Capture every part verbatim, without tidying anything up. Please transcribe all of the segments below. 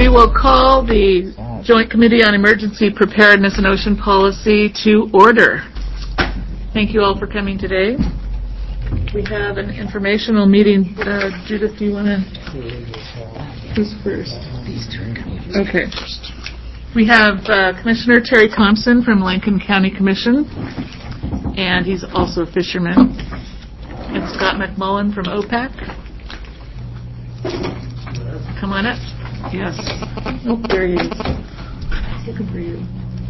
We will call the Joint Committee on Emergency Preparedness and Ocean Policy to order. Thank you all for coming today. We have an informational meeting. Uh, Judith, do you want to? Who's first? These two are coming. Okay. We have uh, Commissioner Terry Thompson from Lincoln County Commission, and he's also a fisherman. And Scott McMullen from O PAC. Come on up. Yes. Oh, there he is. Looking for you.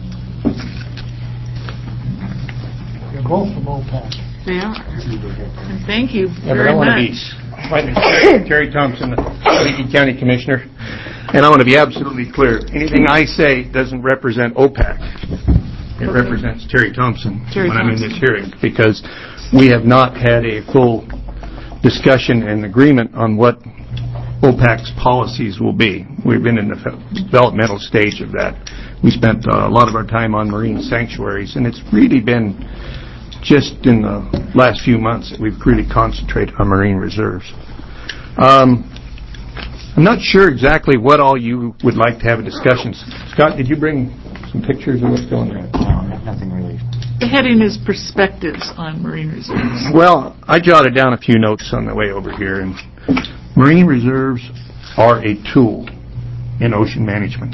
You're both from O PAC. They are. And thank you yeah, very but I want much. to be, my name is Terry, Terry Thompson, the Lincoln County Commissioner, and I want to be absolutely clear. Anything I say doesn't represent O PAC. It okay. represents Terry Thompson Terry when Thompson. I'm in this hearing, because we have not had a full discussion and agreement on what O PAC's policies will be. We've been in the developmental stage of that. We spent uh, a lot of our time on marine sanctuaries, and it's really been just in the last few months that we've really concentrated on marine reserves. Um, I'm not sure exactly what all you would like to have a discussion. Scott, did you bring some pictures of what's going on? No, nothing really. The heading is Perspectives on Marine Reserves. Well, I jotted down a few notes on the way over here, and marine reserves are a tool in ocean management.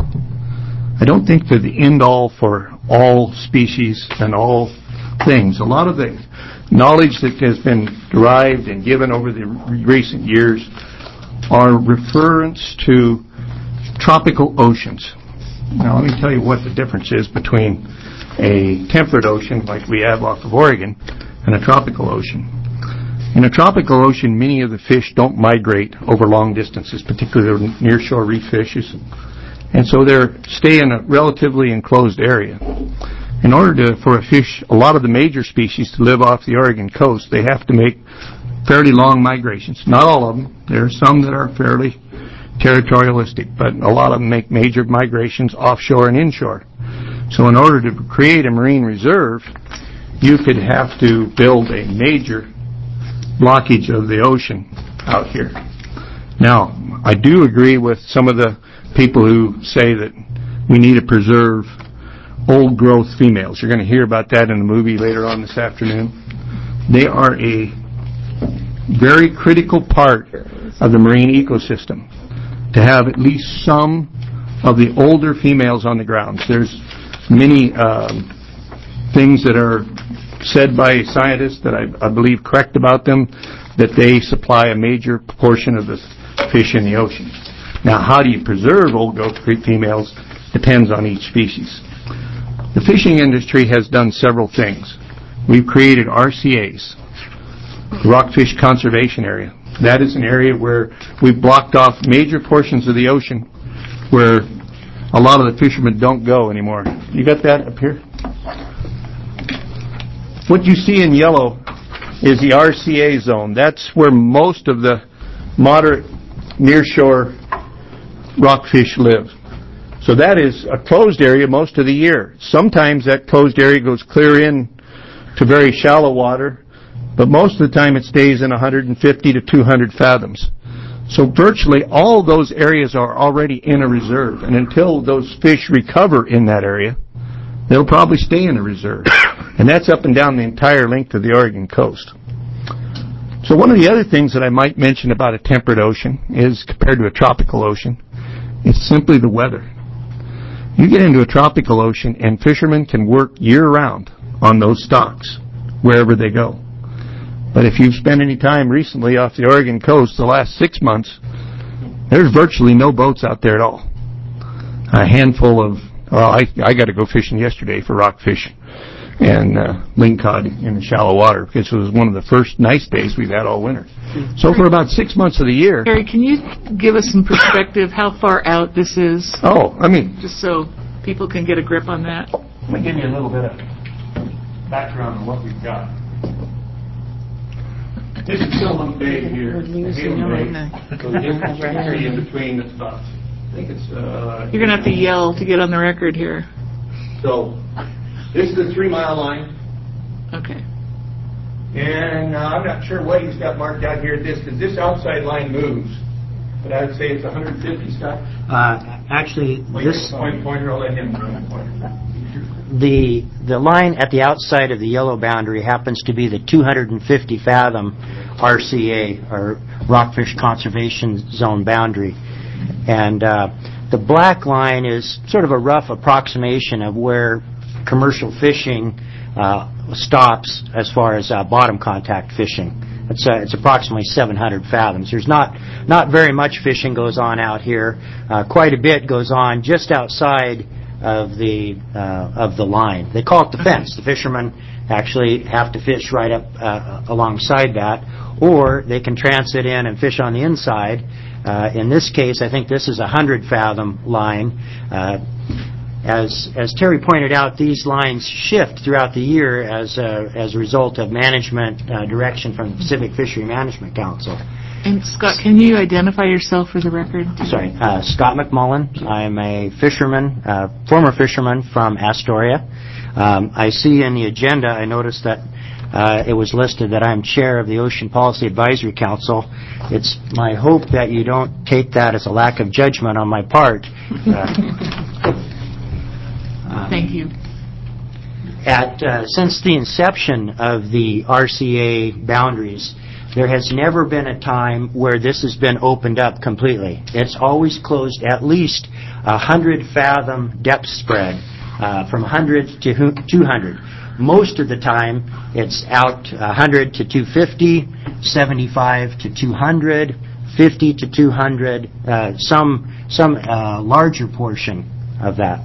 I don't think they're the end-all for all species and all things. A lot of the knowledge that has been derived and given over the recent years are reference to tropical oceans. Now, let me tell you what the difference is between a temperate ocean like we have off of Oregon and a tropical ocean. In a tropical ocean, many of the fish don't migrate over long distances, particularly nearshore reef fishes, and so they stay in a relatively enclosed area. In order to, for a fish, a lot of the major species to live off the Oregon coast, they have to make fairly long migrations. Not all of them. There are some that are fairly territorialistic, but a lot of them make major migrations offshore and inshore. So in order to create a marine reserve, you could have to build a major blockage of the ocean out here. Now, I do agree with some of the people who say that we need to preserve old growth females. You're going to hear about that in the movie later on this afternoon. They are a very critical part of the marine ecosystem, to have at least some of the older females on the grounds. There's many um, things that are said by scientists that I, I believe correct about them, that they supply a major portion of the fish in the ocean. Now, how do you preserve old growth females depends on each species. The fishing industry has done several things. We've created R C As, Rockfish Conservation Area. That is an area where we've blocked off major portions of the ocean where a lot of the fishermen don't go anymore. You got that up here? What you see in yellow is the R C A zone. That's where most of the moderate nearshore rockfish live. So that is a closed area most of the year. Sometimes that closed area goes clear in to very shallow water, but most of the time it stays in one hundred fifty to two hundred fathoms. So virtually all those areas are already in a reserve, and until those fish recover in that area, they'll probably stay in a reserve. And that's up and down the entire length of the Oregon coast. So one of the other things that I might mention about a temperate ocean is, compared to a tropical ocean, it's simply the weather. You get into a tropical ocean and fishermen can work year-round on those stocks wherever they go. But if you've spent any time recently off the Oregon coast the last six months, there's virtually no boats out there at all. A handful of, well, I, I got to go fishing yesterday for rockfish and uh, lingcod in the shallow water, because it was one of the first nice days we've had all winter. So for about six months of the year... Harry, can you give us some perspective how far out this is? Oh, I mean... Just so people can get a grip on that. Let me give you a little bit of background on what we've got. This is Silman Bay here. Halem Bay. So the infantry in between the spots. I think it's... Uh, You're going to have to yell to get on the record here. So... This is the three-mile line. Okay. And uh, I'm not sure what he's got marked out here at this, because this outside line moves But I would say it's one hundred fifty, Scott. Uh, actually, this Point pointer, I'll let him point. the the line at the outside of the yellow boundary happens to be the two hundred fifty fathom R C A, or Rockfish Conservation Zone boundary, and uh, the black line is sort of a rough approximation of where commercial fishing uh, stops as far as uh, bottom contact fishing. It's, uh, it's approximately seven hundred fathoms. There's not not very much fishing goes on out here. Uh, quite a bit goes on just outside of the uh, of the line. They call it the fence. The fishermen actually have to fish right up uh, alongside that, or they can transit in and fish on the inside. Uh, in this case, I think this is a hundred fathom line. Uh, As as Terry pointed out, these lines shift throughout the year as a, as a result of management uh, direction from the Pacific Fishery Management Council. And Scott, can you identify yourself for the record? Sorry, uh, Scott McMullen. I'm a fisherman, uh, former fisherman from Astoria. Um, I see in the agenda, I noticed that uh, it was listed that I'm chair of the Ocean Policy Advisory Council. It's my hope that you don't take that as a lack of judgment on my part. Uh, Um, Thank you. At uh, since the inception of the R C A boundaries, there has never been a time where this has been opened up completely. It's always closed at least a hundred fathom depth spread, uh, from one hundred to two hundred. Most of the time, it's out one hundred to two fifty, seventy-five to two hundred, fifty to two hundred, uh, some some uh, larger portion of that.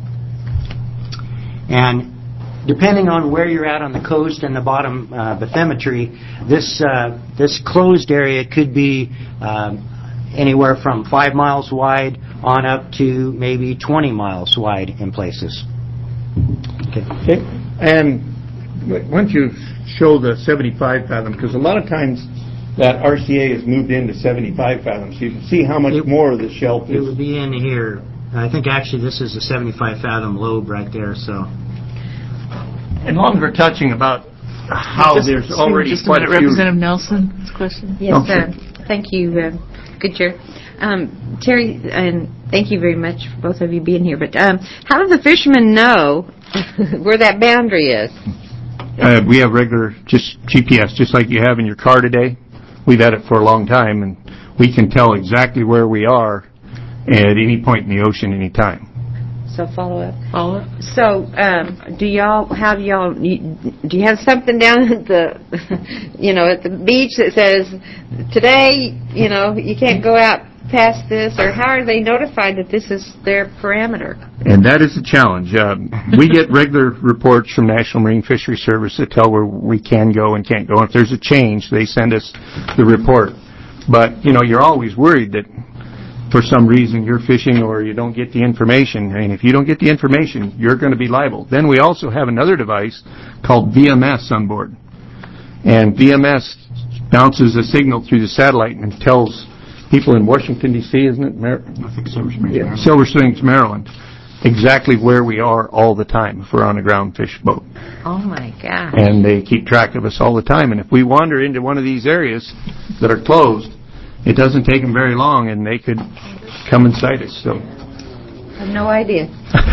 And depending on where you're at on the coast and the bottom uh, bathymetry, this uh, this closed area could be um, anywhere from five miles wide on up to maybe twenty miles wide in places. Okay. Okay. And why don't you show the seventy-five fathom, because a lot of times that R C A has moved into seventy-five fathoms. So you can see how much it, more of the shelf is. It would be in here. I think actually this is a seventy-five fathom lobe right there. So. And long as we're touching about how just, there's already just a quite minute, a few. Representative Nelson's question. Yes, Okay. uh, thank you, uh, good chair. Um, Terry, and thank you very much for both of you being here. But um, how do the fishermen know where that boundary is? Uh, we have regular just G P S, just like you have in your car today. We've had it for a long time, and we can tell exactly where we are at any point in the ocean, any time. So follow up. Follow up. So, um, do y'all, how do y'all, you, do you have something down at the, you know, at the beach that says, today, you know, you can't go out past this, or how are they notified that this is their parameter? And that is a challenge. Uh, we get regular reports from National Marine Fishery Service that tell where we can go and can't go. If there's a change, they send us the report. But, you know, you're always worried that for some reason you're fishing or you don't get the information. And if you don't get the information, you're going to be liable. Then we also have another device called V M S on board. And V M S bounces a signal through the satellite and tells people in Washington, D C, isn't it? Mar- I think Silver Springs, yeah, Maryland. Silver Springs, Maryland. Exactly where we are all the time if we're on a ground fish boat. Oh, my gosh. And they keep track of us all the time. And if we wander into one of these areas that are closed, it doesn't take them very long, and they could come and sight us. So, I have no idea.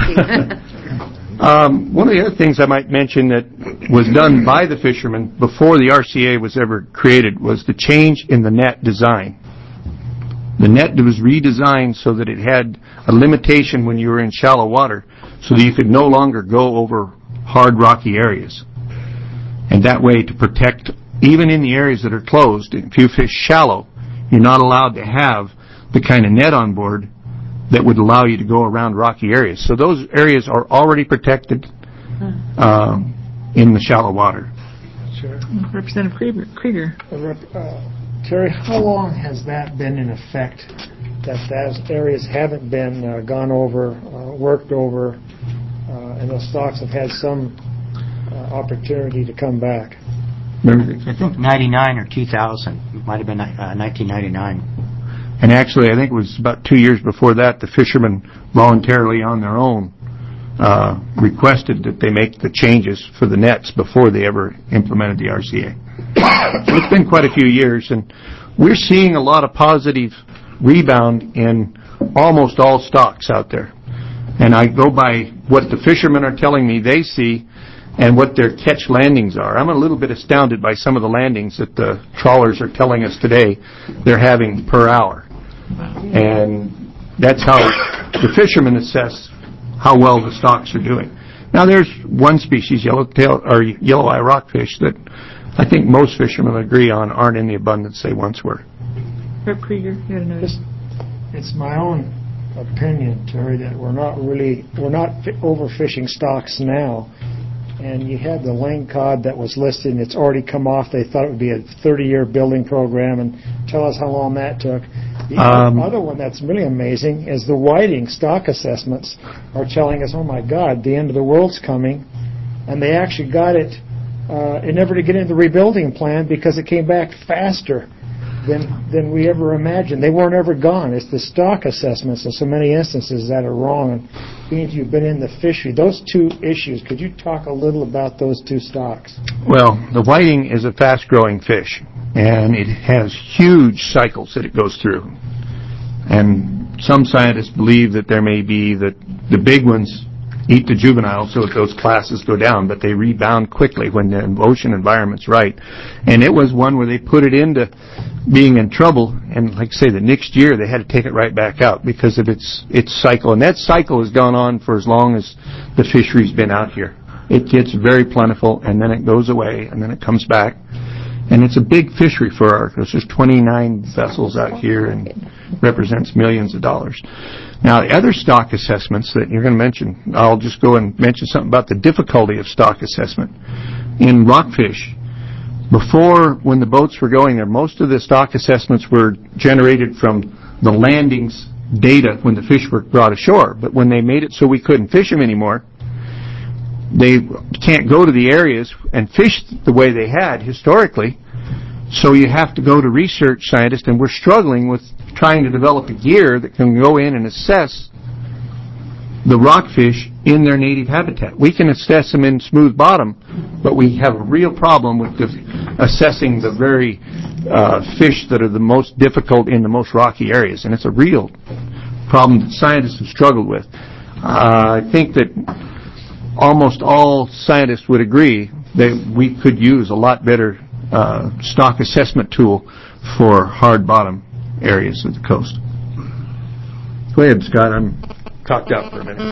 um, one of the other things I might mention that was done by the fishermen before the R C A was ever created was the change in the net design. The net was redesigned so that it had a limitation when you were in shallow water, so that you could no longer go over hard, rocky areas. And that way, to protect, even in the areas that are closed, if you fish shallow, you're not allowed to have the kind of net on board that would allow you to go around rocky areas. So those areas are already protected um, in the shallow water. Sure. Representative Krieger. Krieger. Uh, Rep- uh, Terry, how long has that been in effect, that those areas haven't been uh, gone over, uh, worked over, uh, and those stocks have had some uh, opportunity to come back? I think ninety-nine or two thousand. It might have been uh, nineteen ninety-nine. And actually, I think it was about two years before that, the fishermen voluntarily on their own uh, requested that they make the changes for the nets before they ever implemented the R C A. So it's been quite a few years, and we're seeing a lot of positive rebound in almost all stocks out there. And I go by what the fishermen are telling me they see and what their catch landings are. I'm a little bit astounded by some of the landings that the trawlers are telling us today they're having per hour. And that's how the fishermen assess how well the stocks are doing. Now there's one species, yellowtail or yellow eye rockfish, that I think most fishermen agree on aren't in the abundance they once were. Rep Krieger, you had a notice. It's my own opinion, Terry, that we're not really, we're not fi- overfishing stocks now. And you had the lane cod that was listed, and it's already come off. They thought it would be a thirty-year building program, and tell us how long that took. The Um, other one that's really amazing is the whiting stock assessments are telling us, oh my God, the end of the world's coming, and they actually got it, uh, it never did get into the rebuilding plan because it came back faster than than we ever imagined. They weren't ever gone. It's the stock assessments in so many instances that are wrong. And being you've been in the fishery, those two issues, could you talk a little about those two stocks? Well, the whiting is a fast-growing fish, and it has huge cycles that it goes through. And some scientists believe that there may be that the big ones eat the juveniles so that those classes go down, but they rebound quickly when the ocean environment's right. And it was one where they put it into being in trouble, and like I say, the next year they had to take it right back out because of its its cycle. And that cycle has gone on for as long as the fishery's been out here. It gets very plentiful, and then it goes away, and then it comes back. And it's a big fishery for our, because there's twenty-nine vessels out here and represents millions of dollars. Now, the other stock assessments that you're going to mention, I'll just go and mention something about the difficulty of stock assessment. In rockfish, before, when the boats were going there, most of the stock assessments were generated from the landings data when the fish were brought ashore. But when they made it so we couldn't fish them anymore, they can't go to the areas and fish the way they had historically, so you have to go to research scientists, and we're struggling with trying to develop a gear that can go in and assess the rockfish in their native habitat. We can assess them in smooth bottom, but we have a real problem with the, assessing the very uh, fish that are the most difficult in the most rocky areas, and it's a real problem that scientists have struggled with. Uh, I think that almost all scientists would agree that we could use a lot better uh, stock assessment tool for hard bottom areas of the coast. Go ahead, Scott. I'm talked out for a minute.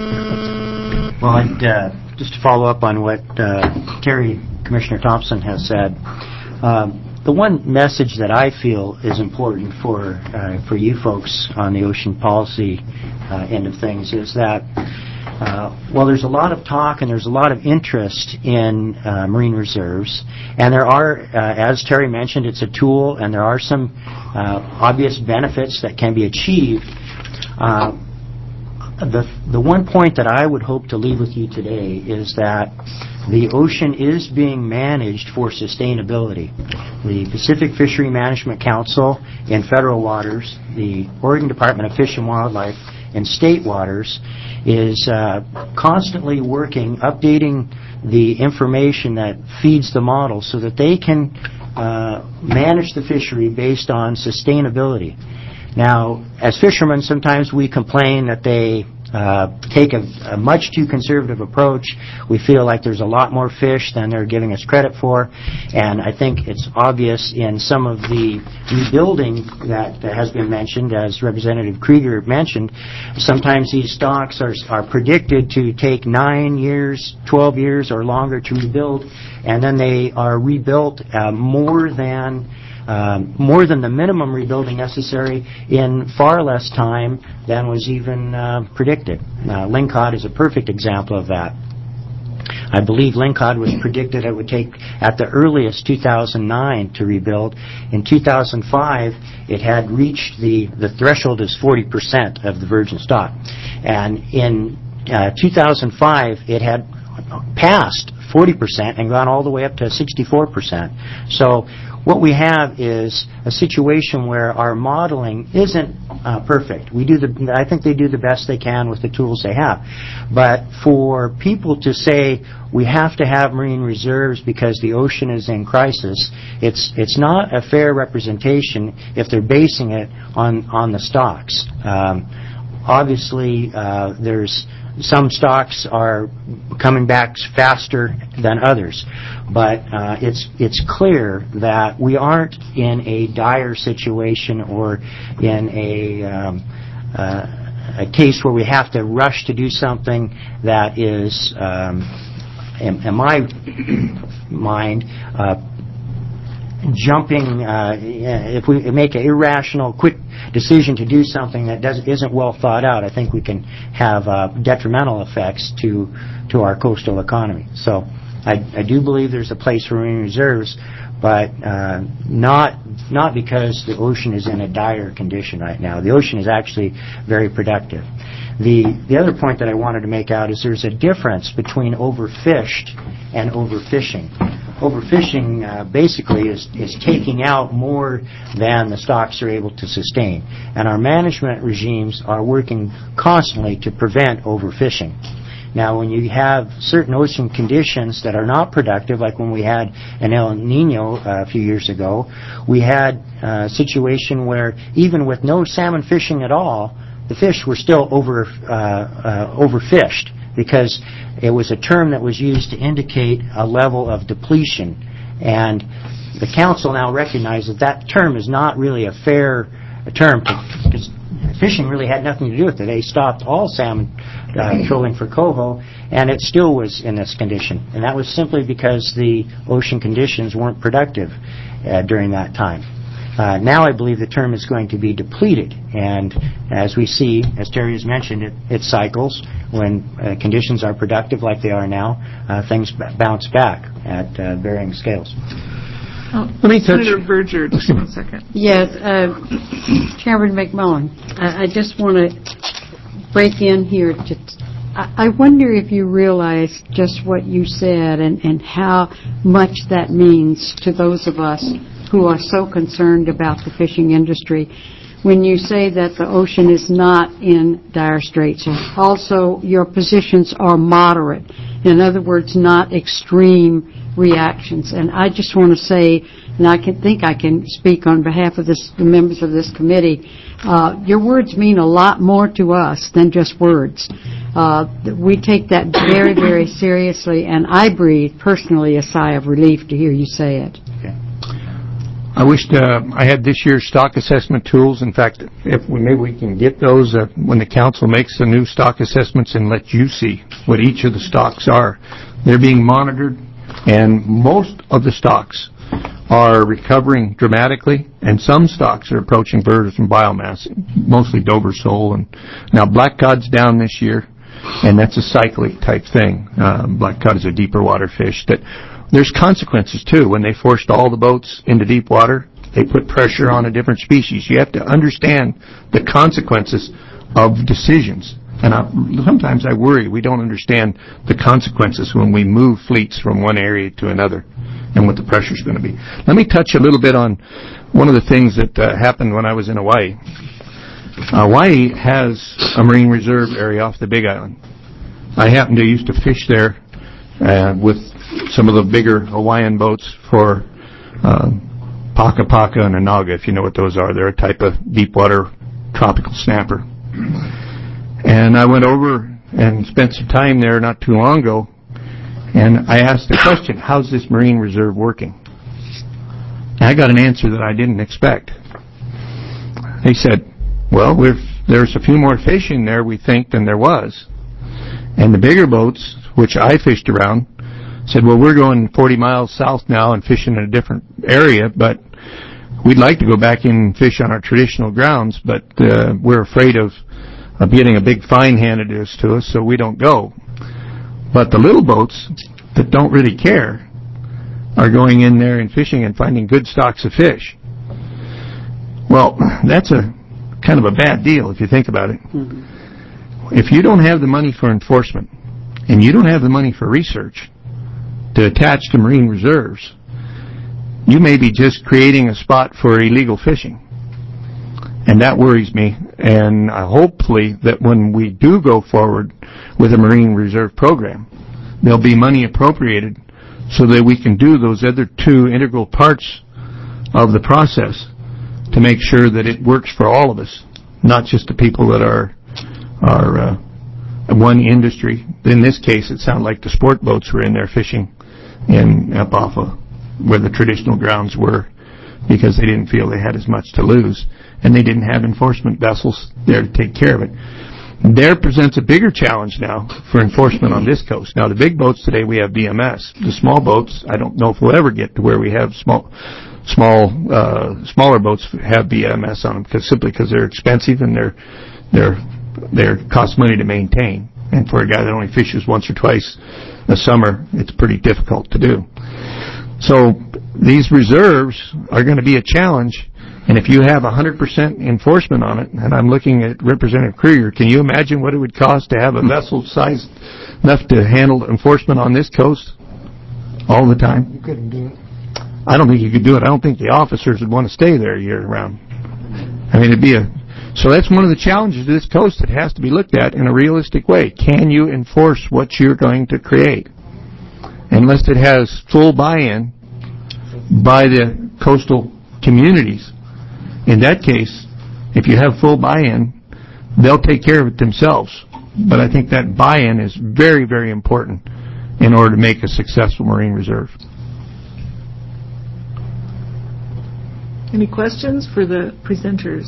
Well, I'd, uh, just to follow up on what uh, Terry, Commissioner Thompson has said, um, the one message that I feel is important for uh, for you folks on the ocean policy uh, end of things is that Uh, well, there's a lot of talk and there's a lot of interest in uh, marine reserves, and there are, uh, as Terry mentioned, it's a tool, and there are some uh, obvious benefits that can be achieved. Uh, the the one point that I would hope to leave with you today is that the ocean is being managed for sustainability. The Pacific Fishery Management Council in federal waters, the Oregon Department of Fish and Wildlife in state waters, is uh, constantly working, updating the information that feeds the model so that they can uh, manage the fishery based on sustainability. Now, as fishermen, sometimes we complain that they uh, take a, a much too conservative approach. We feel like there's a lot more fish than they're giving us credit for, and I think it's obvious in some of the rebuilding that has been mentioned, as Representative Krieger mentioned. Some,times these stocks are, are predicted to take nine years, twelve years, or longer to rebuild, and then they are rebuilt uh, more than Um, more than the minimum rebuilding necessary in far less time than was even uh, predicted. Uh, Lingcod is a perfect example of that. I believe Lingcod was predicted it would take at the earliest two thousand nine to rebuild. In two thousand five, it had reached the, the threshold is forty percent of the virgin stock. And in uh, two thousand five, it had passed forty percent and gone all the way up to sixty-four percent. So what we have is a situation where our modeling isn't uh, perfect. We do the, I think they do the best they can with the tools they have. But for people to say we have to have marine reserves because the ocean is in crisis, it's it's not a fair representation if they're basing it on, on the stocks. Um, obviously, uh, there's some stocks are coming back faster than others, but uh, it's it's clear that we aren't in a dire situation or in a um, uh, a case where we have to rush to do something that is, um, in, in my mind, uh, jumping, uh, if we make an irrational, quick decision to do something that doesn't, isn't well thought out, I think we can have uh, detrimental effects to to our coastal economy. So I, I do believe there's a place for marine reserves, but uh, not not because the ocean is in a dire condition right now. The ocean is actually very productive. The the other point that I wanted to make out is there's a difference between overfished and overfishing. Overfishing uh, basically is, is taking out more than the stocks are able to sustain. And our management regimes are working constantly to prevent overfishing. Now, when you have certain ocean conditions that are not productive, like when we had an El Nino uh, a few years ago, we had a situation where even with no salmon fishing at all, the fish were still over uh, uh, overfished, because it was a term that was used to indicate a level of depletion. And the council now recognizes that that term is not really a fair term, because fishing really had nothing to do with it. They stopped all salmon uh, trolling for coho, and it still was in this condition. And that was simply because the ocean conditions weren't productive uh, during that time. Uh, now I believe the term is going to be depleted, and as we see, as Terry has mentioned, it, it cycles. When uh, conditions are productive like they are now, uh, things b- bounce back at uh, varying scales. Oh, Let me touch- Senator Berger, just one second. Yes, uh, Chairman McMullen, I, I just want to break in here. To, I, I wonder if you realize just what you said and, and how much that means to those of us who are so concerned about the fishing industry. When you say that the ocean is not in dire straits, also your positions are moderate. In other words, not extreme reactions. And I just want to say, and I can think I can speak on behalf of this, the members of this committee, uh, your words mean a lot more to us than just words. Uh, we take that very, very seriously, and I breathe personally a sigh of relief to hear you say it. Okay. I wished uh, I had this year's stock assessment tools. In fact, if we, maybe we can get those uh, when the council makes the new stock assessments and let you see what each of the stocks are. They're being monitored, and most of the stocks are recovering dramatically, and some stocks are approaching birds and biomass, mostly Dover sole. And now black cod's down this year, and that's a cyclic type thing. Uh, black cod is a deeper water fish that there's consequences too. When they forced all the boats into deep water, they put pressure on a different species. You have to understand the consequences of decisions. And I, sometimes I worry we don't understand the consequences when we move fleets from one area to another and what the pressure is going to be. Let me touch a little bit on one of the things that uh, happened when I was in Hawaii. Uh, Hawaii has a marine reserve area off the Big Island. I happen to used to fish there uh, with some of the bigger Hawaiian boats for uh, Paka Paka and Anaga, if you know what those are. They're a type of deep water tropical snapper. And I went over and spent some time there not too long ago, and I asked the question, how's this marine reserve working? And I got an answer that I didn't expect. They said, well, we're, there's a few more fish in there, we think, than there was. And the bigger boats, which I fished around, said, well, we're going forty miles south now and fishing in a different area, but we'd like to go back in and fish on our traditional grounds, but uh, we're afraid of, of getting a big fine handed to us, so we don't go. But the little boats that don't really care are going in there and fishing and finding good stocks of fish. Well, that's a kind of a bad deal if you think about it. Mm-hmm. If you don't have the money for enforcement and you don't have the money for research to attach to marine reserves, you may be just creating a spot for illegal fishing. And that worries me. And uh, hopefully that when we do go forward with a Marine Reserve program, there'll be money appropriated so that we can do those other two integral parts of the process to make sure that it works for all of us, not just the people that are are uh, one industry. In this case, it sounded like the sport boats were in there fishing in up off of where the traditional grounds were, because they didn't feel they had as much to lose, and they didn't have enforcement vessels there to take care of it. There presents a bigger challenge now for enforcement on this coast. Now, the big boats today, we have B M S. The small boats, I don't know if we'll ever get to where we have small, small, uh, smaller boats have B M S on them, because simply because they're expensive and they're, they're, they're cost money to maintain. And for a guy that only fishes once or twice a summer, it's pretty difficult to do. So these reserves are going to be a challenge. And if you have one hundred percent enforcement on it, and I'm looking at Representative Krieger, can you imagine what it would cost to have a vessel size enough to handle enforcement on this coast all the time? You couldn't do it. I don't think you could do it. I don't think the officers would want to stay there year round. I mean, it'd be a... So that's one of the challenges to this coast that has to be looked at in a realistic way. Can you enforce what you're going to create? Unless it has full buy-in by the coastal communities. In that case, if you have full buy-in, they'll take care of it themselves. But I think that buy-in is very, very important in order to make a successful Marine Reserve. Any questions for the presenters?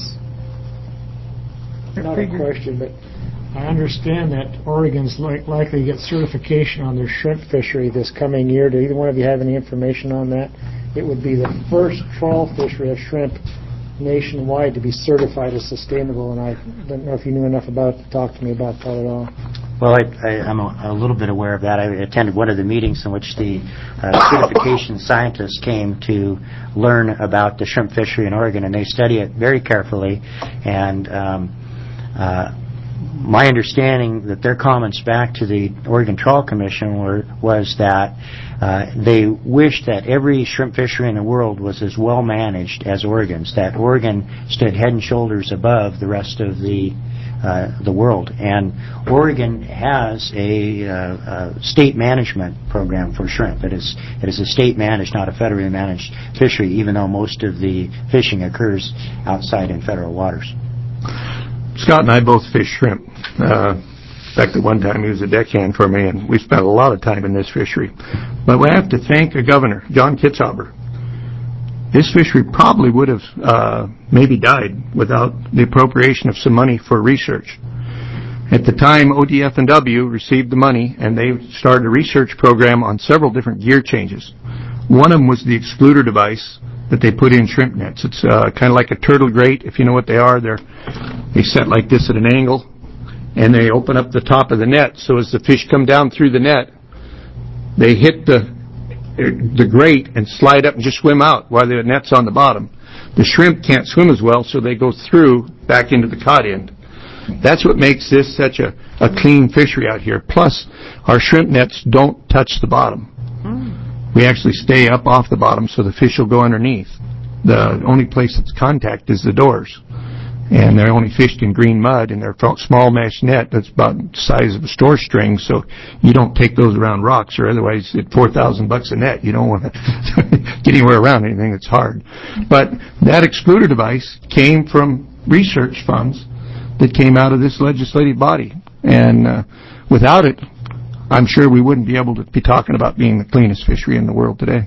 Not a question, but I understand that Oregon's like, likely to get certification on their shrimp fishery this coming year. Do either one of you have any information on that? It would be the first trawl fishery of shrimp nationwide to be certified as sustainable, and I don't know if you knew enough about it to talk to me about that at all. Well, I, I, I'm a, a little bit aware of that. I attended one of the meetings in which the uh, certification scientists came to learn about the shrimp fishery in Oregon, and they study it very carefully. And um, uh, my understanding that their comments back to the Oregon Trawl Commission were, was that uh, they wished that every shrimp fishery in the world was as well managed as Oregon's, that Oregon stood head and shoulders above the rest of the uh, the world. And Oregon has a, uh, a state management program for shrimp. It is it is a state managed, not a federally managed fishery, even though most of the fishing occurs outside in federal waters. Scott and I both fish shrimp. Uh, in fact, at one time he was a deckhand for me, and we spent a lot of time in this fishery. But we have to thank a governor, John Kitzhaber. This fishery probably would have uh, maybe died without the appropriation of some money for research. At the time, O D F and W received the money, and they started a research program on several different gear changes. One of them was the excluder device that they put in shrimp nets. It's uh, kind of like a turtle grate, if you know what they are. They're they set like this at an angle, and they open up the top of the net, so as the fish come down through the net, they hit the the grate and slide up and just swim out while the net's on the bottom. The shrimp can't swim as well, so they go through back into the cod end. That's what makes this such a, a clean fishery out here. Plus, our shrimp nets don't touch the bottom. Mm. We actually stay up off the bottom so the fish will go underneath. The only place that's contact is the doors. And they're only fished in green mud, and they're a small mesh net that's about the size of a store string, so you don't take those around rocks, or otherwise at four thousand bucks a net, you don't want to get anywhere around anything that's hard. But that excluder device came from research funds that came out of this legislative body. And uh, without it, I'm sure we wouldn't be able to be talking about being the cleanest fishery in the world today.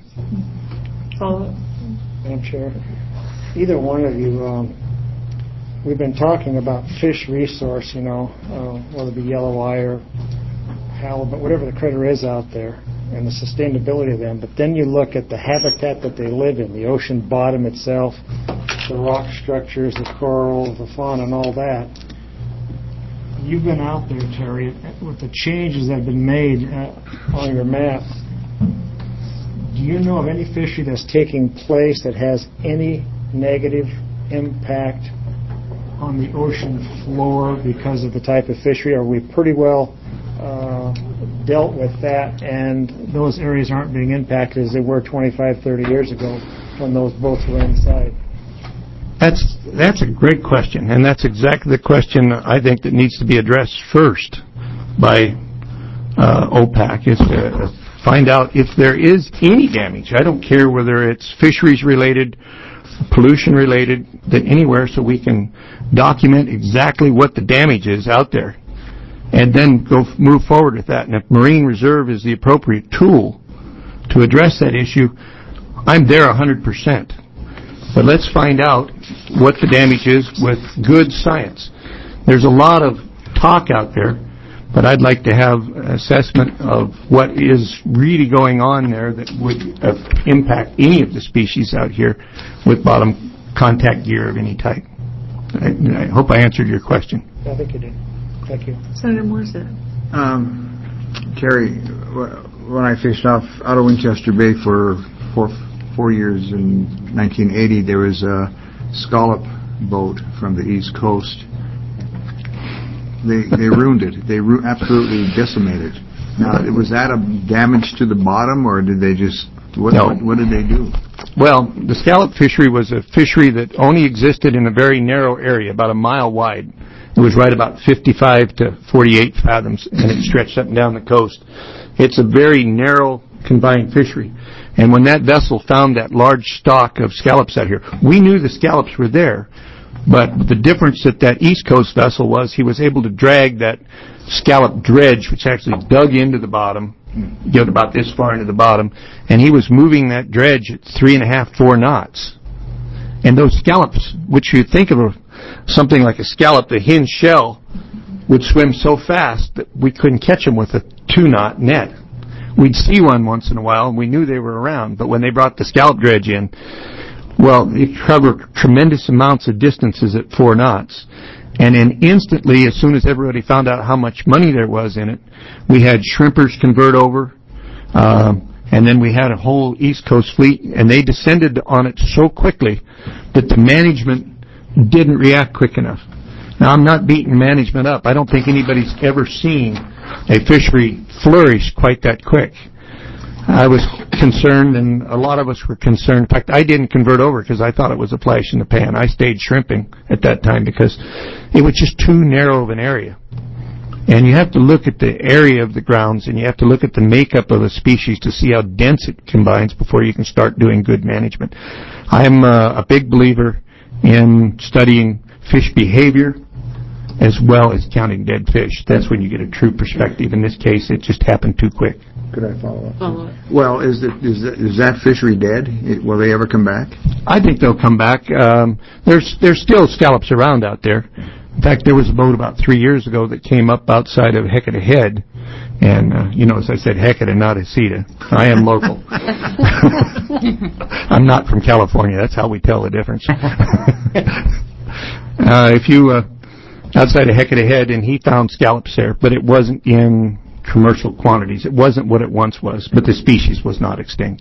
Madam Chair, either one of you, um, we've been talking about fish resource, you know, uh, whether it be yellow eye or halibut, whatever the critter is out there, and the sustainability of them. But then you look at the habitat that they live in, the ocean bottom itself, the rock structures, the coral, the fauna, and all that. You've been out there, Terry, with the changes that have been made uh, on your map. Do you know of any fishery that's taking place that has any negative impact on the ocean floor because of the type of fishery? Are we pretty well uh, dealt with that, and those areas aren't being impacted as they were twenty-five, thirty years ago when those boats were inside? That's that's a great question, and that's exactly the question I think that needs to be addressed first by uh, O PAC, is to find out if there is any damage. I don't care whether it's fisheries related, pollution related, that anywhere, so we can document exactly what the damage is out there, and then go f- move forward with that. And if Marine Reserve is the appropriate tool to address that issue, I'm there one hundred percent. But let's find out what the damage is with good science. There's a lot of talk out there, but I'd like to have an assessment of what is really going on there that would uh, impact any of the species out here with bottom contact gear of any type. I, I hope I answered your question. I think you did. Thank you. Senator Morissette. Um, Terry, when I fished off out of Winchester Bay for four, four years in nineteen eighty, there was a scallop boat from the East Coast. They they ruined it. They ru- absolutely decimated. Now, was that a damage to the bottom, or did they just what, No. what what did they do? Well, the scallop fishery was a fishery that only existed in a very narrow area, about a mile wide. It was right about fifty-five to forty-eight fathoms, and it stretched up and down the coast. It's a very narrow, confined fishery. And when that vessel found that large stock of scallops out here, we knew the scallops were there, but the difference that that East Coast vessel was, he was able to drag that scallop dredge, which actually dug into the bottom, get about this far into the bottom, and he was moving that dredge at three and a half, four knots. And those scallops, which you think of something like a scallop, the hinge shell, would swim so fast that we couldn't catch them with a two-knot net. We'd see one once in a while, and we knew they were around, but when they brought the scallop dredge in, well, it covered tremendous amounts of distances at four knots. And then instantly, as soon as everybody found out how much money there was in it, we had shrimpers convert over, um, and then we had a whole East Coast fleet, and they descended on it so quickly that the management didn't react quick enough. Now, I'm not beating management up. I don't think anybody's ever seen a fishery flourish quite that quick. I was concerned, and a lot of us were concerned. In fact, I didn't convert over because I thought it was a flash in the pan. I stayed shrimping at that time because it was just too narrow of an area. And you have to look at the area of the grounds, and you have to look at the makeup of a species to see how dense it combines before you can start doing good management. I'm uh, a big believer in studying fish behavior as well as counting dead fish. That's when you get a true perspective. In this case, it just happened too quick. Could I follow up? Follow up. Well, is it is that, is that fishery dead? It, will they ever come back? I think they'll come back. Um, there's there's still scallops around out there. In fact, there was a boat about three years ago that came up outside of Hecate Head, and uh, you know, as I said, Hecate, not Heceta. I am local. I'm not from California. That's how we tell the difference. uh, if you uh, outside of Hecate Head, and he found scallops there, but it wasn't in commercial quantities. It wasn't what it once was, but the species was not extinct.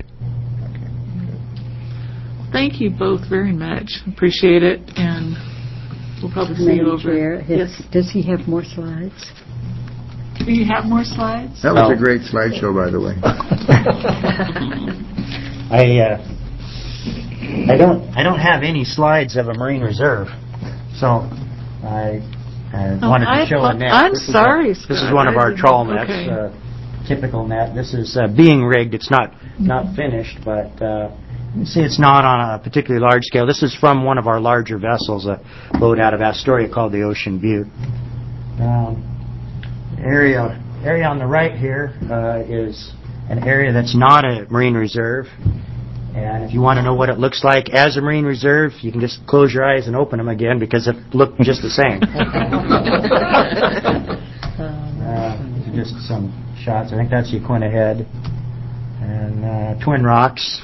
Thank you both very much. Appreciate it, and we'll probably see you Madam over. Chair, Yes. has- does he have more slides? Do you have more slides? That was No. a great slideshow, by the way. I uh, I don't I don't have any slides of a marine reserve, so I, I Oh, wanted I to show a apo- net. I'm This is a- sorry, This is Scott. one of I our didn't- trawl nets, okay. uh, typical net. This is uh, being rigged. It's not not finished, but uh, you see, it's not on a particularly large scale. This is from one of our larger vessels, a boat out of Astoria called the Ocean Butte. Um, area area on the right here uh, is an area that's not a marine reserve. And if you want to know what it looks like as a marine reserve, you can just close your eyes and open them again because it looked just the same. uh, these are just some shots. I think that's Yaquina Head and uh, Twin Rocks.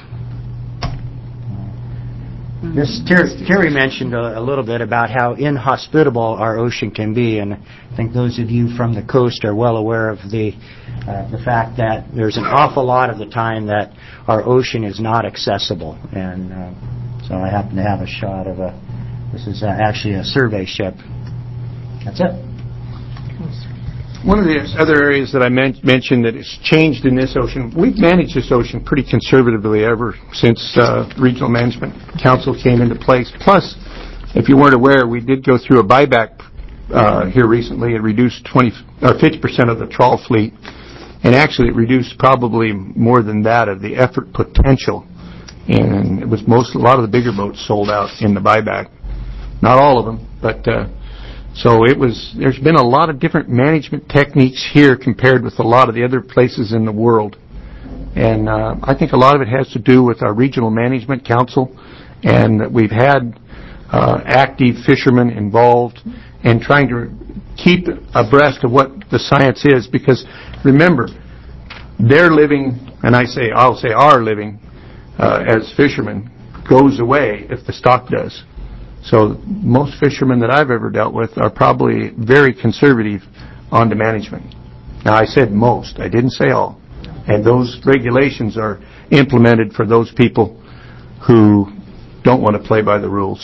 This Terry, Terry mentioned a, a little bit about how inhospitable our ocean can be, and I think those of you from the coast are well aware of the uh, the fact that there's an awful lot of the time that our ocean is not accessible, and uh, so I happen to have a shot of a. This is uh, actually a survey ship. That's it. One of the other areas that I men- mentioned that has changed in this ocean, we've managed this ocean pretty conservatively ever since uh, Regional Management Council came into place. Plus, if you weren't aware, we did go through a buyback uh, here recently. It reduced twenty or fifty percent of the trawl fleet, and actually it reduced probably more than that of the effort potential. And it was most a lot of the bigger boats sold out in the buyback. Not all of them, but. Uh, So it was. There's been a lot of different management techniques here compared with a lot of the other places in the world, and uh, I think a lot of it has to do with our regional management council, and that we've had uh, active fishermen involved and trying to keep abreast of what the science is. Because remember, their living, and I say I'll say our living uh, as fishermen goes away if the stock does. So most fishermen that I've ever dealt with are probably very conservative on the management. Now, I said most. I didn't say all. And those regulations are implemented for those people who don't want to play by the rules.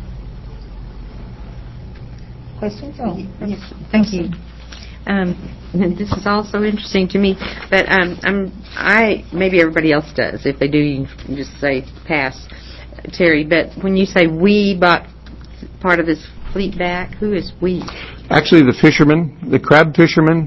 Questions? Oh, yes. Thank you. Um, this is also interesting to me, but um, I'm, I maybe everybody else does. If they do, you can just say pass. Terry, but when you say we bought part of this fleet back, who is we? Actually, the fishermen, the crab fishermen,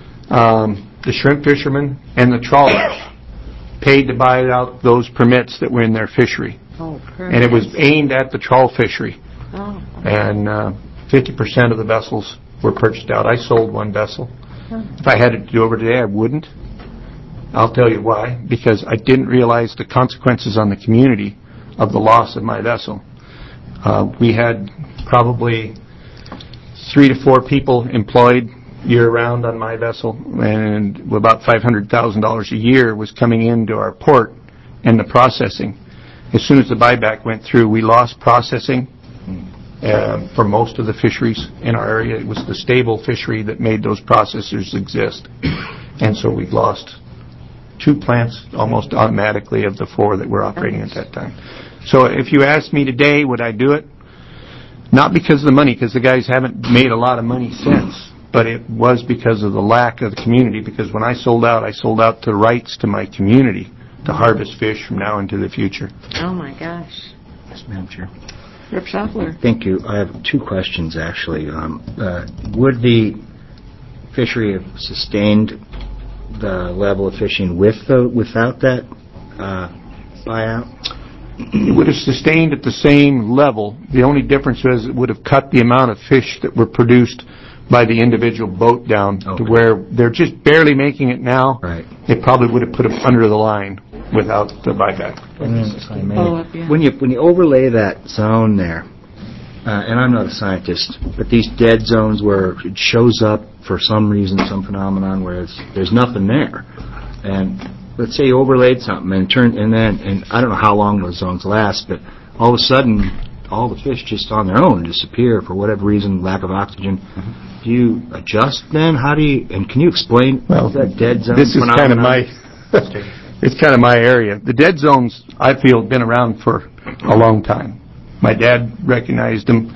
um, the shrimp fishermen, and the trawlers paid to buy out those permits that were in their fishery. Oh, and it was aimed at the trawl fishery. Oh. And uh, fifty percent of the vessels were purchased out. I sold one vessel. Huh. If I had it to do over today, I wouldn't. I'll tell you why. Because I didn't realize the consequences on the community of the loss of my vessel. Uh, we had probably three to four people employed year-round on my vessel, and about five hundred thousand dollars a year was coming into our port and the processing. As soon as the buyback went through, we lost processing uh, for most of the fisheries in our area. It was the stable fishery that made those processors exist. And so we've lost two plants almost automatically of the four that were operating at that time. So if you ask me today, would I do it? Not because of the money, because the guys haven't made a lot of money since, but it was because of the lack of the community, because when I sold out, I sold out the rights to my community to harvest fish from now into the future. Oh, my gosh. Yes, Madam Chair. Rip Schaffler. Thank you. I have two questions, actually. Um, uh, would the fishery have sustained the level of fishing with the, without that uh, buyout? It would have sustained at the same level. The only difference was it would have cut the amount of fish that were produced by the individual boat down okay. to where they're just barely making it now. Right. It probably would have put them under the line without the buyback. Mm, oh, yeah. When you when you overlay that zone there, uh, and I'm not a scientist, but these dead zones where it shows up for some reason, some phenomenon where it's, there's nothing there, and let's say you overlaid something and turned, and then, and I don't know how long those zones last, but all of a sudden, all the fish just on their own disappear for whatever reason, lack of oxygen. Mm-hmm. Do you adjust then? How do you, and can you explain well, that dead zone This is kind of my, it's kind of my area. The dead zones, I feel, have been around for a long time. My dad recognized them.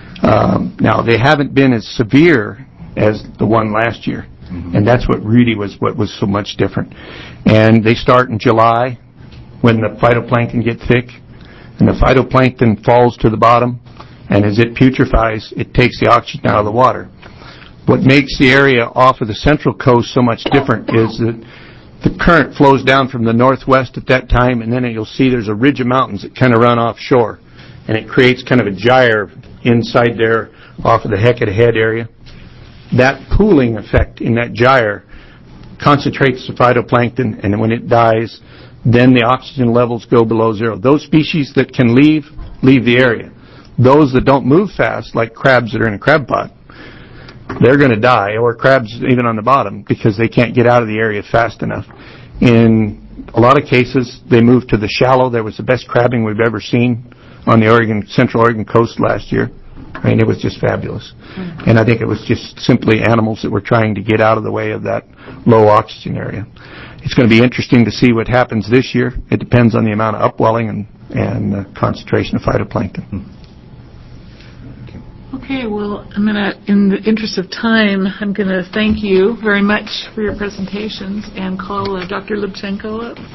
Um, now, they haven't been as severe as the one last year. Mm-hmm. And that's what really was what was so much different. And they start in July when the phytoplankton get thick, and the phytoplankton falls to the bottom, and as it putrefies, it takes the oxygen out of the water. What makes the area off of the central coast so much different is that the current flows down from the northwest at that time, and then you'll see there's a ridge of mountains that kind of run offshore, and it creates kind of a gyre inside there off of the Hecate Head area. That cooling effect in that gyre concentrates the phytoplankton, and when it dies, then the oxygen levels go below zero. Those species that can leave, leave the area. Those that don't move fast, like crabs that are in a crab pot, they're going to die, or crabs even on the bottom, because they can't get out of the area fast enough. In a lot of cases, they move to the shallow. There was the best crabbing we've ever seen on the Oregon, Central Oregon coast last year. I mean, it was just fabulous. Mm-hmm. And I think it was just simply animals that were trying to get out of the way of that low oxygen area. It's going to be interesting to see what happens this year. It depends on the amount of upwelling and, and uh, concentration of phytoplankton. Okay. Okay, well, I'm going to, in the interest of time, I'm going to thank you very much for your presentations and call uh, Doctor Lubchenco up.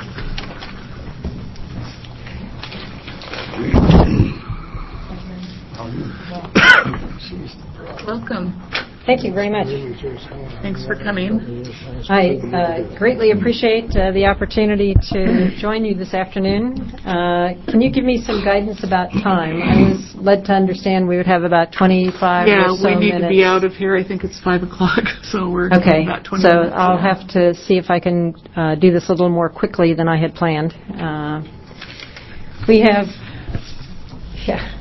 Welcome. Thank you very much. Thanks for coming. I uh, greatly appreciate uh, the opportunity to join you this afternoon. Uh, can you give me some guidance about time? I was led to understand we would have about twenty-five yeah, or so we need minutes. to be out of here. I think it's five o'clock, so we're okay. about twenty so minutes. I'll have to see if I can uh, do this a little more quickly than I had planned. Uh, we have, yeah.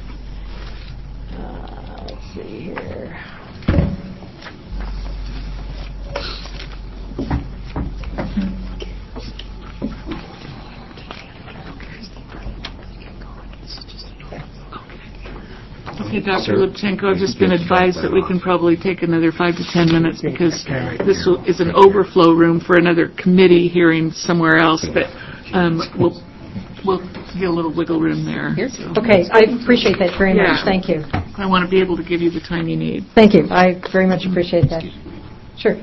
Uh, let's see here. Okay, Doctor Lubchenco, I've just been advised that we can probably take another five to ten minutes because this will, is an overflow room for another committee hearing somewhere else, but um, we'll we'll get a little wiggle room there. So. Okay, I appreciate that very yeah. much. Thank you. I want to be able to give you the time you need. Thank you. I very much appreciate that. Sure.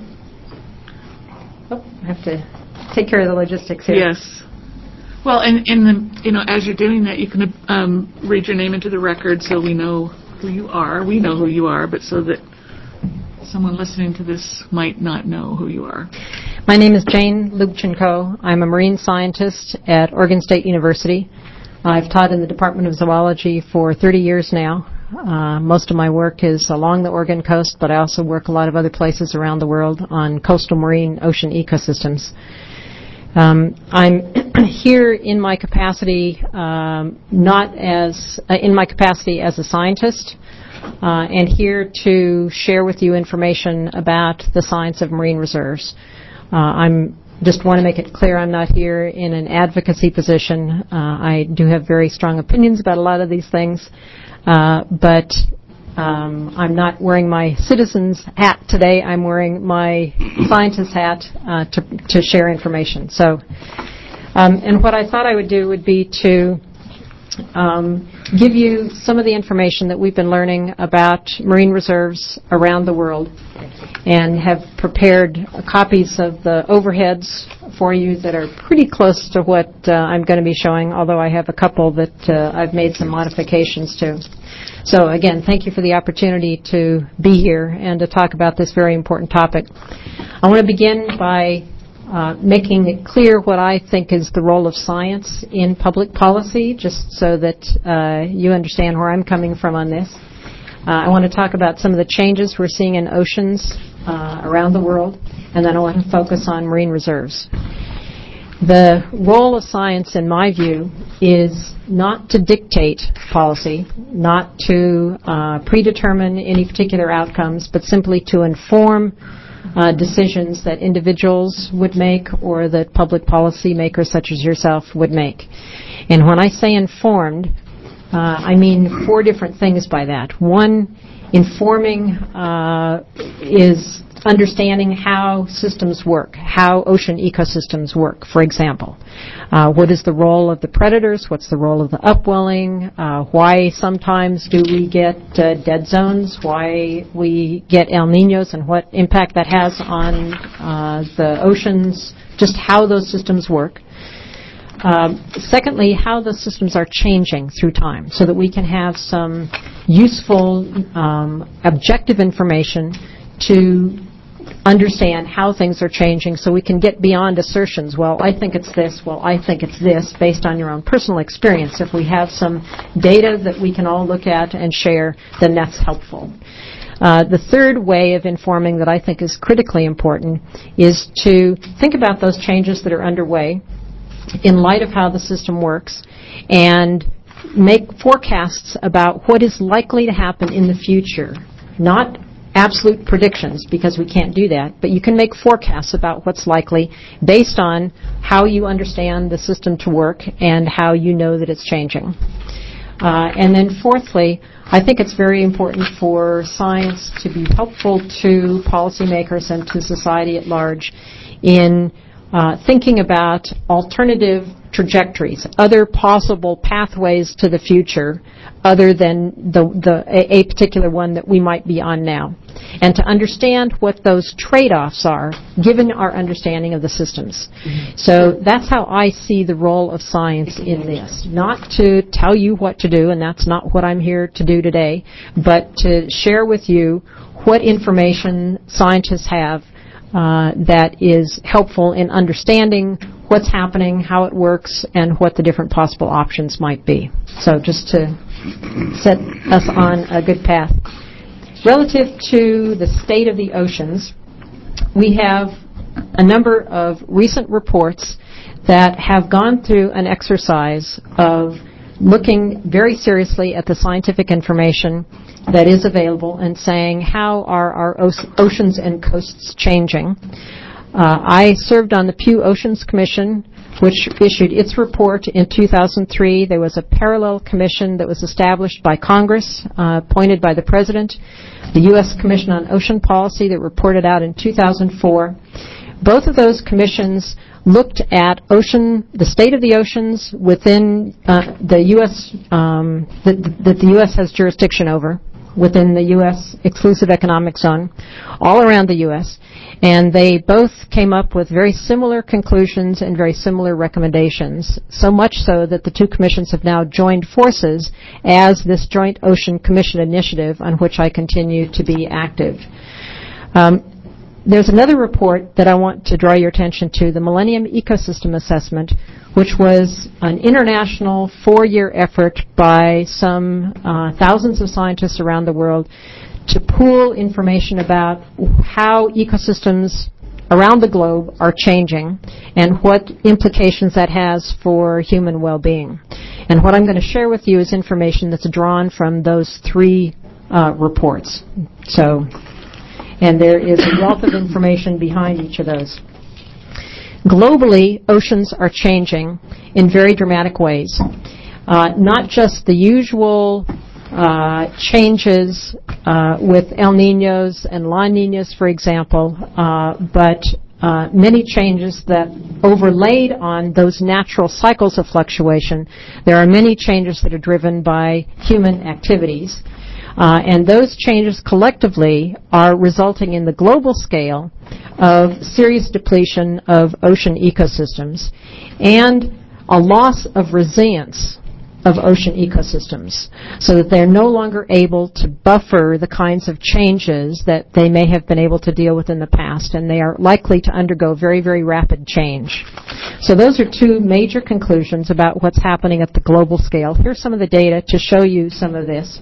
Oh, I have to take care of the logistics here. Yes. Well, and, and the, you know, as you're doing that, you can um, read your name into the record so we know who you are. We know who you are, but so that someone listening to this might not know who you are. My name is Jane Lubchenco. I'm a marine scientist at Oregon State University. I've taught in the Department of Zoology for thirty years now. Uh, most of my work is along the Oregon coast, but I also work a lot of other places around the world on coastal marine ocean ecosystems. Um, I'm here in my capacity, um, not as uh, in my capacity as a scientist, uh, and here to share with you information about the science of marine reserves. Uh, I'm just want to make it clear I'm not here in an advocacy position. Uh, I do have very strong opinions about a lot of these things, uh, but Um, I'm not wearing my citizen's hat today. I'm wearing my scientist's hat uh, to, to share information. So, um, and what I thought I would do would be to um, give you some of the information that we've been learning about marine reserves around the world, and have prepared copies of the overheads for you that are pretty close to what uh, I'm going to be showing, although I have a couple that uh, I've made some modifications to. So again, thank you for the opportunity to be here and to talk about this very important topic. I want to begin by uh, making it clear what I think is the role of science in public policy, just so that uh, you understand where I'm coming from on this. Uh, I want to talk about some of the changes we're seeing in oceans uh, around the world, and then I want to focus on marine reserves. The role of science, in my view, is not to dictate policy, not to uh, predetermine any particular outcomes, but simply to inform uh, decisions that individuals would make or that public policy makers such as yourself would make. And when I say informed, uh, I mean four different things by that. One, informing uh, is understanding how systems work, how ocean ecosystems work, for example. Uh, what is the role of the predators? What's the role of the upwelling? Uh, why sometimes do we get uh, dead zones? Why we get El Niños and what impact that has on uh, the oceans, just how those systems work. Um, secondly, how the systems are changing through time so that we can have some useful, um, objective information to understand how things are changing so we can get beyond assertions. Well, I think it's this. Well, I think it's this, based on your own personal experience. If we have some data that we can all look at and share, then that's helpful. Uh, the third way of informing that I think is critically important is to think about those changes that are underway in light of how the system works and make forecasts about what is likely to happen in the future. Not absolute predictions, because we can't do that, but you can make forecasts about what's likely based on how you understand the system to work and how you know that it's changing. Uh, and then fourthly, I think it's very important for science to be helpful to policymakers and to society at large in uh, thinking about alternative trajectories, other possible pathways to the future other than the, the a, a particular one that we might be on now, and to understand what those trade-offs are given our understanding of the systems. Mm-hmm. So that's how I see the role of science in this. Not to tell you what to do, and that's not what I'm here to do today, but to share with you what information scientists have uh, that is helpful in understanding what's happening, how it works, and what the different possible options might be. So just to set us on a good path. Relative to the state of the oceans, we have a number of recent reports that have gone through an exercise of looking very seriously at the scientific information that is available and saying, how are our oceans and coasts changing? Uh, I served on the Pew Oceans Commission, which issued its report in two thousand three. There was a parallel commission that was established by Congress, uh, appointed by the President, the U S Commission on Ocean Policy that reported out in two thousand four. Both of those commissions looked at ocean, the state of the oceans within uh, the U S um, that, that the U S has jurisdiction over, within the U S exclusive economic zone, all around the U S, and they both came up with very similar conclusions and very similar recommendations, so much so that the two commissions have now joined forces as this Joint Ocean Commission initiative, on which I continue to be active. Um, There's another report that I want to draw your attention to, the Millennium Ecosystem Assessment, which was an international four-year effort by some uh, thousands of scientists around the world to pool information about how ecosystems around the globe are changing and what implications that has for human well-being. And what I'm going to share with you is information that's drawn from those three uh, reports. So... And there is a wealth of information behind each of those. Globally, oceans are changing in very dramatic ways. Uh, not just the usual uh, changes uh, with El Niños and La Niñas, for example, uh, but uh, many changes that overlaid on those natural cycles of fluctuation. There are many changes that are driven by human activities. Uh, and those changes collectively are resulting in the global scale of serious depletion of ocean ecosystems and a loss of resilience of ocean ecosystems, so that they're no longer able to buffer the kinds of changes that they may have been able to deal with in the past, and they are likely to undergo very, very rapid change. So those are two major conclusions about what's happening at the global scale. Here's some of the data to show you some of this.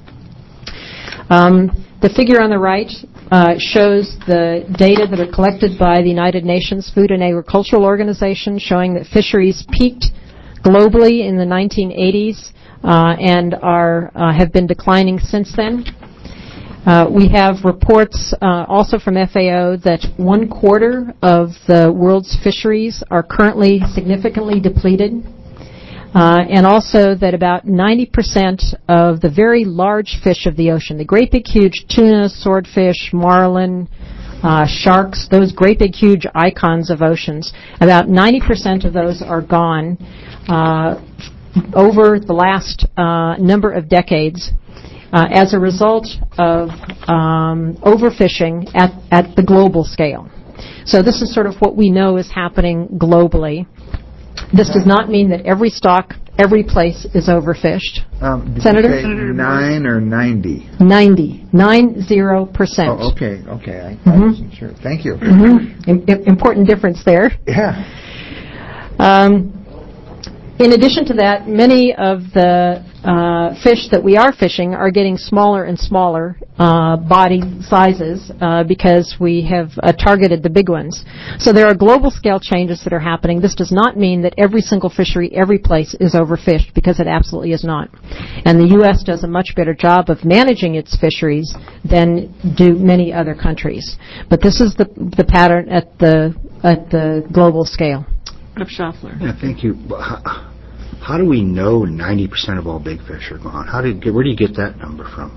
Um, the figure on the right uh, shows the data that are collected by the United Nations Food and Agricultural Organization, showing that fisheries peaked globally in the nineteen eighties uh, and are uh, have been declining since then. Uh, we have reports uh, also from F A O that one quarter of the world's fisheries are currently significantly depleted. Uh, and also that about ninety percent of the very large fish of the ocean, the great big huge tuna, swordfish, marlin, uh, sharks, those great big huge icons of oceans, about ninety percent of those are gone uh, over the last uh, number of decades uh, as a result of um, overfishing at, at the global scale. So this is sort of what we know is happening globally. This does not mean that every stock, every place is overfished. Um, did Senator? you say nine or ninety? Ninety. Nine zero percent. Oh, okay, okay. I, Mm-hmm. I wasn't sure. Thank you. Mm-hmm. Im- important difference there. Yeah. Um, in addition to that, many of the uh, fish that we are fishing are getting smaller and smaller uh, body sizes uh, because we have uh, targeted the big ones. So there are global scale changes that are happening. This does not mean that every single fishery, every place is overfished, because it absolutely is not. And the U S does a much better job of managing its fisheries than do many other countries. But this is the the pattern at the at the global scale. Representative Schaffler. Yeah, thank you. How, how do we know ninety percent of all big fish are gone? How did, where do you get that number from?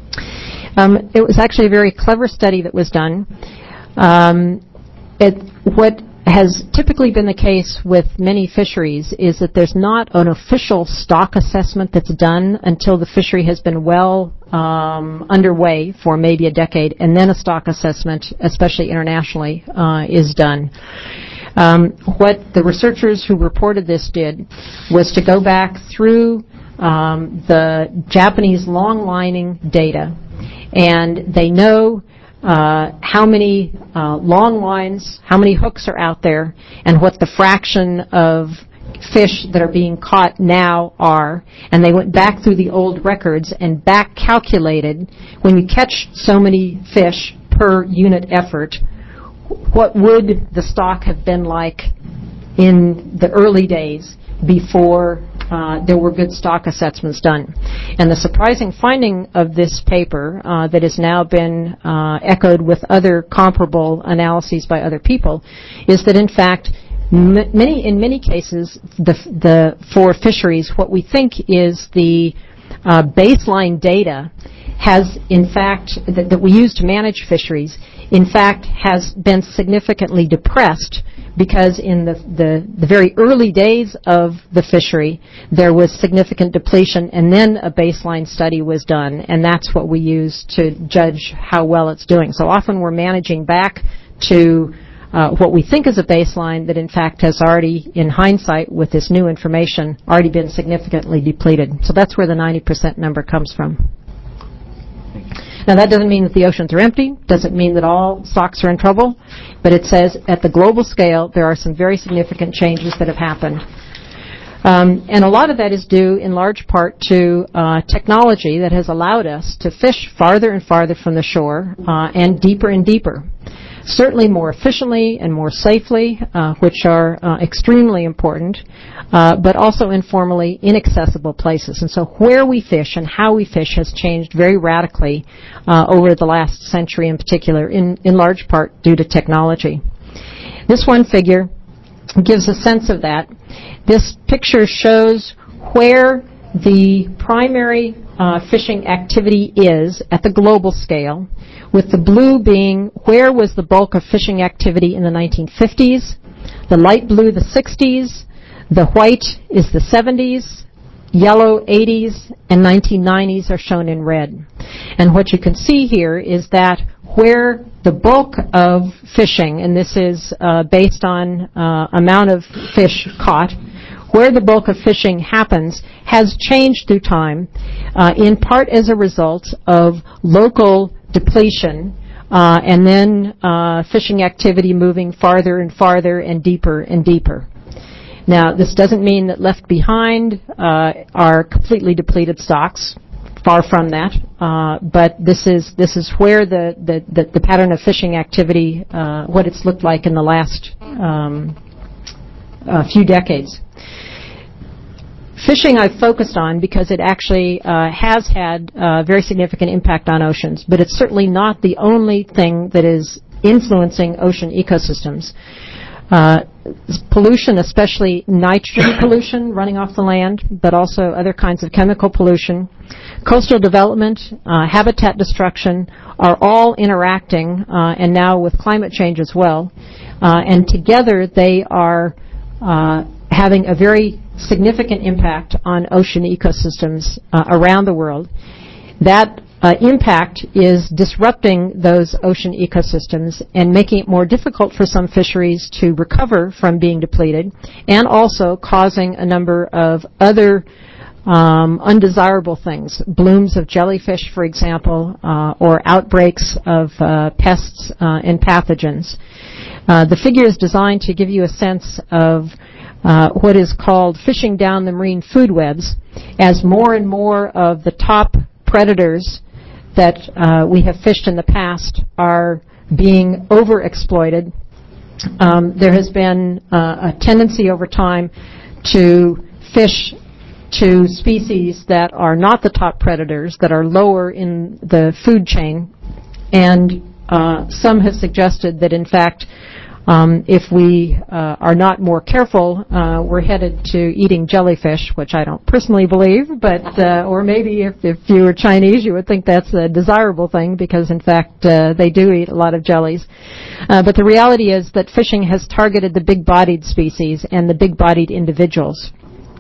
Um, it was actually a very clever study that was done. Um, it, what has typically been the case with many fisheries is that there's not an official stock assessment that's done until the fishery has been well um, underway for maybe a decade, and then a stock assessment, especially internationally, uh, is done. Um, what the researchers who reported this did was to go back through um, the Japanese long-lining data, and they know Uh, how many uh, long lines, how many hooks are out there, and what the fraction of fish that are being caught now are. And they went back through the old records and back calculated, when you catch so many fish per unit effort, what would the stock have been like in the early days before uh, there were good stock assessments done. And the surprising finding of this paper uh, that has now been uh, echoed with other comparable analyses by other people is that, in fact, m- many in many cases, the, the for fisheries, what we think is the uh, baseline data has, in fact, that, that we use to manage fisheries, in fact, has been significantly depressed, because in the, the, the very early days of the fishery, there was significant depletion, and then a baseline study was done, and that's what we use to judge how well it's doing. So often we're managing back to uh, what we think is a baseline that, in fact, has already, in hindsight, with this new information, already been significantly depleted. So that's where the ninety percent number comes from. Now, that doesn't mean that the oceans are empty, doesn't mean that all stocks are in trouble, but it says at the global scale there are some very significant changes that have happened. Um, and a lot of that is due in large part to uh, technology that has allowed us to fish farther and farther from the shore uh, and deeper and deeper. Certainly more efficiently and more safely, uh, which are uh, extremely important, uh, but also informally inaccessible places. And so where we fish and how we fish has changed very radically uh, over the last century in particular, in, in large part due to technology. This one figure gives a sense of that. This picture shows where the primary uh, fishing activity is at the global scale, with the blue being where was the bulk of fishing activity in the nineteen fifties, the light blue the sixties, the white is the seventies, yellow eighties, and nineteen nineties are shown in red. And what you can see here is that where the bulk of fishing, and this is uh, based on uh, amount of fish caught, where the bulk of fishing happens has changed through time, uh, in part as a result of local depletion, uh, and then uh, fishing activity moving farther and farther and deeper and deeper. Now, this doesn't mean that left behind uh, are completely depleted stocks. Far from that, uh, but this is this is where the the, the, the pattern of fishing activity, uh, what it's looked like in the last um, uh, few decades. Fishing I've focused on because it actually uh, has had uh, very significant impact on oceans, but it's certainly not the only thing that is influencing ocean ecosystems. Uh, pollution, especially nitrogen pollution running off the land, but also other kinds of chemical pollution, coastal development, uh, habitat destruction are all interacting, uh, and now with climate change as well. Uh, and together they are uh, having a very significant impact on ocean ecosystems uh, around the world. That Uh, impact is disrupting those ocean ecosystems and making it more difficult for some fisheries to recover from being depleted, and also causing a number of other um, undesirable things, blooms of jellyfish, for example, uh, or outbreaks of uh, pests uh, and pathogens. Uh, the figure is designed to give you a sense of uh, what is called fishing down the marine food webs, as more and more of the top predators that uh, we have fished in the past are being overexploited. Um, there has been uh, a tendency over time to fish to species that are not the top predators, that are lower in the food chain, and uh, some have suggested that in fact Um, if we uh, are not more careful, uh, we're headed to eating jellyfish, which I don't personally believe, but uh, or maybe if, if you were Chinese, you would think that's a desirable thing because, in fact, uh, they do eat a lot of jellies. Uh, but the reality is that fishing has targeted the big-bodied species and the big-bodied individuals.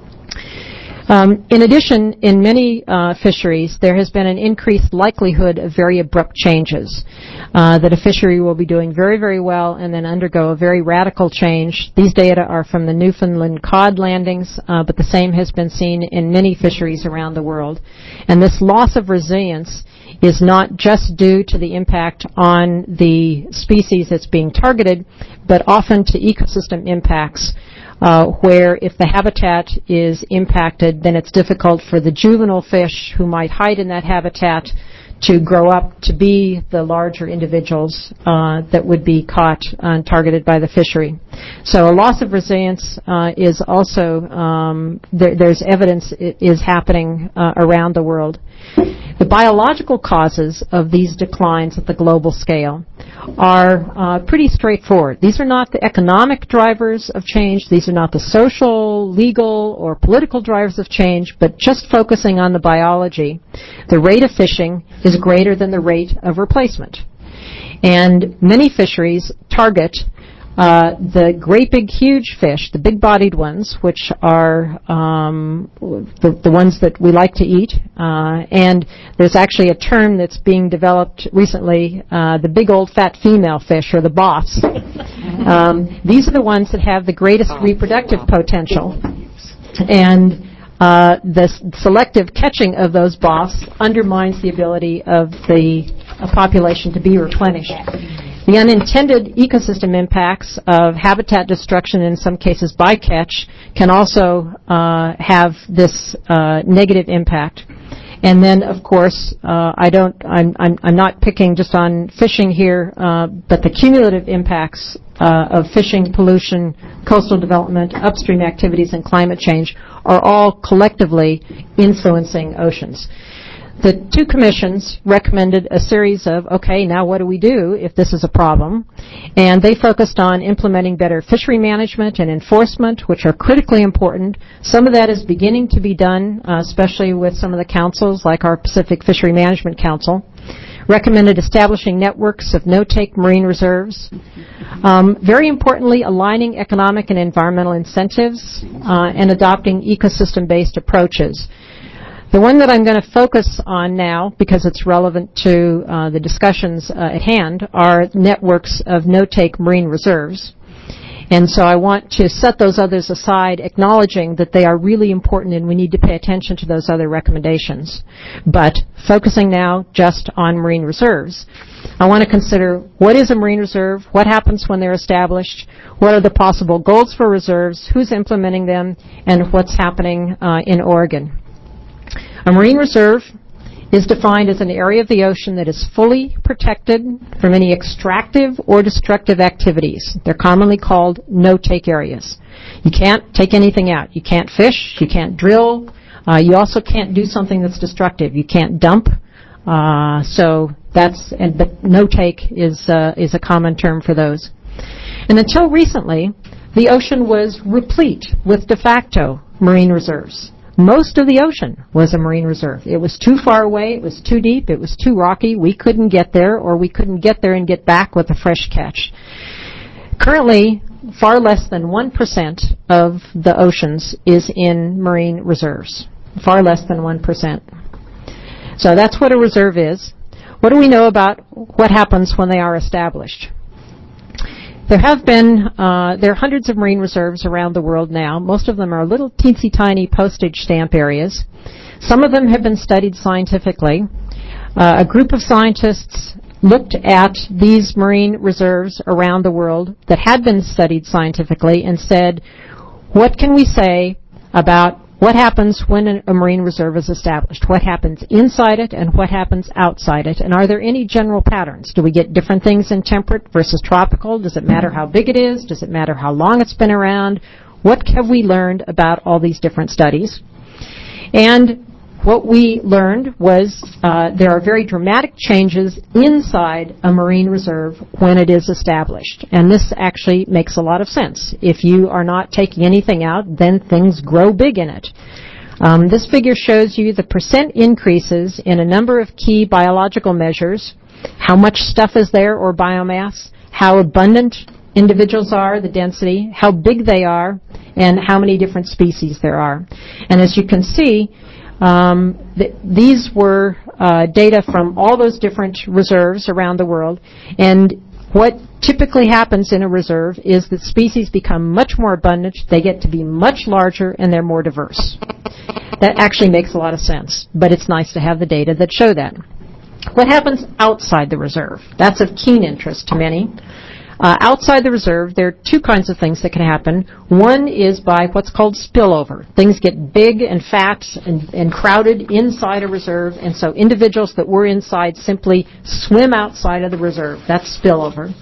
Um, in addition, in many uh, fisheries, there has been an increased likelihood of very abrupt changes, uh, that a fishery will be doing very, very well and then undergo a very radical change. These data are from the Newfoundland cod landings, uh, but the same has been seen in many fisheries around the world. And this loss of resilience is not just due to the impact on the species that's being targeted, but often to ecosystem impacts. Uh, where if the habitat is impacted, then it's difficult for the juvenile fish who might hide in that habitat to grow up to be the larger individuals uh, that would be caught and targeted by the fishery. So a loss of resilience uh, is also, um, there, there's evidence it is happening uh, around the world. The biological causes of these declines at the global scale are uh, pretty straightforward. These are not the economic drivers of change. These are not the social, legal, or political drivers of change, but just focusing on the biology. The rate of fishing is greater than the rate of replacement. And many fisheries target Uh, the great big huge fish, the big-bodied ones, which are um, the, the ones that we like to eat. Uh, and there's actually a term that's being developed recently, uh, the big old fat female fish, or the boss. Um, these are the ones that have the greatest reproductive potential. And uh, the selective catching of those boss undermines the ability of the uh, population to be replenished. The unintended ecosystem impacts of habitat destruction, in some cases bycatch, can also uh, have this uh, negative impact. And then, of course, uh, I don't. I'm, I'm. I'm not picking just on fishing here, uh, but the cumulative impacts uh, of fishing, pollution, coastal development, upstream activities, and climate change are all collectively influencing oceans. The two commissions recommended a series of, okay, now what do we do if this is a problem? And they focused on implementing better fishery management and enforcement, which are critically important. Some of that is beginning to be done, uh, especially with some of the councils, like our Pacific Fishery Management Council. Recommended establishing networks of no-take marine reserves. Um, very importantly, aligning economic and environmental incentives uh, and adopting ecosystem-based approaches. The one that I'm going to focus on now, because it's relevant to uh, the discussions uh, at hand, are networks of no-take marine reserves. And so I want to set those others aside, acknowledging that they are really important and we need to pay attention to those other recommendations. But focusing now just on marine reserves, I want to consider what is a marine reserve, what happens when they're established, what are the possible goals for reserves, who's implementing them, and what's happening uh, in Oregon. A marine reserve is defined as an area of the ocean that is fully protected from any extractive or destructive activities. They're commonly called no-take areas. You can't take anything out. You can't fish. You can't drill. Uh, you also can't do something that's destructive. You can't dump. Uh, so that's, and, but no-take is, uh, is a common term for those. And until recently, the ocean was replete with de facto marine reserves. Most of the ocean was a marine reserve. It was too far away, it was too deep, it was too rocky, we couldn't get there, or we couldn't get there and get back with a fresh catch. Currently, far less than one percent of the oceans is in marine reserves. Far less than one percent. So that's what a reserve is. What do we know about what happens when they are established? There have been, uh, there are hundreds of marine reserves around the world now. Most of them are little teensy tiny postage stamp areas. Some of them have been studied scientifically. Uh, a group of scientists looked at these marine reserves around the world that had been studied scientifically and said, what can we say about what happens when a marine reserve is established? What happens inside it and what happens outside it? And are there any general patterns? Do we get different things in temperate versus tropical? Does it matter how big it is? Does it matter how long it's been around? What have we learned about all these different studies? And what we learned was uh, there are very dramatic changes inside a marine reserve when it is established. And this actually makes a lot of sense. If you are not taking anything out, then things grow big in it. Um, this figure shows you the percent increases in a number of key biological measures, how much stuff is there or biomass, how abundant individuals are, the density, how big they are, and how many different species there are. And as you can see, um, th- these were uh, data from all those different reserves around the world. And what typically happens in a reserve is that species become much more abundant, they get to be much larger, and they're more diverse. That actually makes a lot of sense, but it's nice to have the data that show that. What happens outside the reserve? That's of keen interest to many. Uh, outside the reserve, there are two kinds of things that can happen. One is by what's called spillover. Things get big and fat and, and crowded inside a reserve, and so individuals that were inside simply swim outside of the reserve. That's spillover.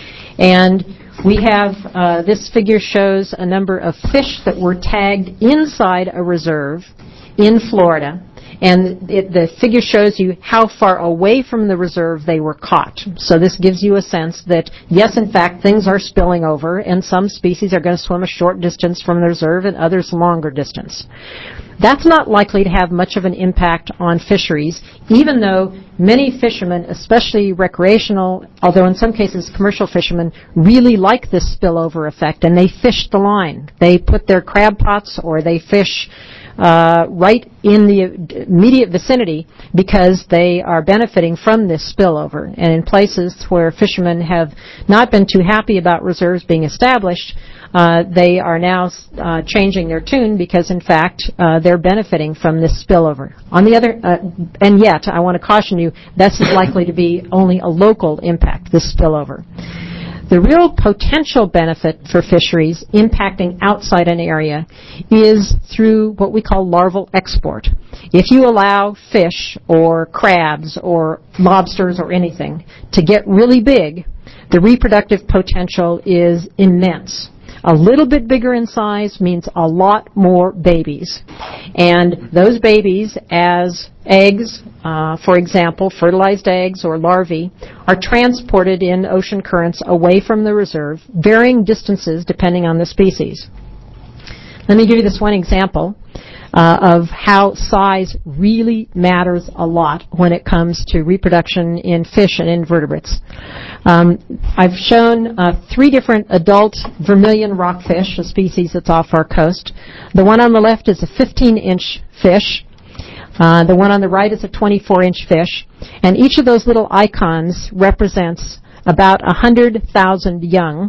And we have, uh, this figure shows a number of fish that were tagged inside a reserve in Florida. And it, the figure shows you how far away from the reserve they were caught. So this gives you a sense that, yes, in fact, things are spilling over, and some species are going to swim a short distance from the reserve and others a longer distance. That's not likely to have much of an impact on fisheries, even though many fishermen, especially recreational, although in some cases commercial fishermen, really like this spillover effect, and they fish the line. They put their crab pots or they fish Uh, right in the immediate vicinity because they are benefiting from this spillover. And in places where fishermen have not been too happy about reserves being established, uh, they are now uh, changing their tune because, in fact, uh, they're benefiting from this spillover. On the other, uh, and yet, I want to caution you, this is likely to be only a local impact, this spillover. The real potential benefit for fisheries impacting outside an area is through what we call larval export. If you allow fish or crabs or lobsters or anything to get really big, the reproductive potential is immense. A little bit bigger in size means a lot more babies. And those babies, as eggs, uh, for example, fertilized eggs or larvae, are transported in ocean currents away from the reserve, varying distances depending on the species. Let me give you this one example uh, of how size really matters a lot when it comes to reproduction in fish and invertebrates. Um, I've shown uh, three different adult vermilion rockfish, a species that's off our coast. The one on the left is a fifteen-inch fish. Uh, the one on the right is a twenty-four-inch fish. And each of those little icons represents about one hundred thousand young.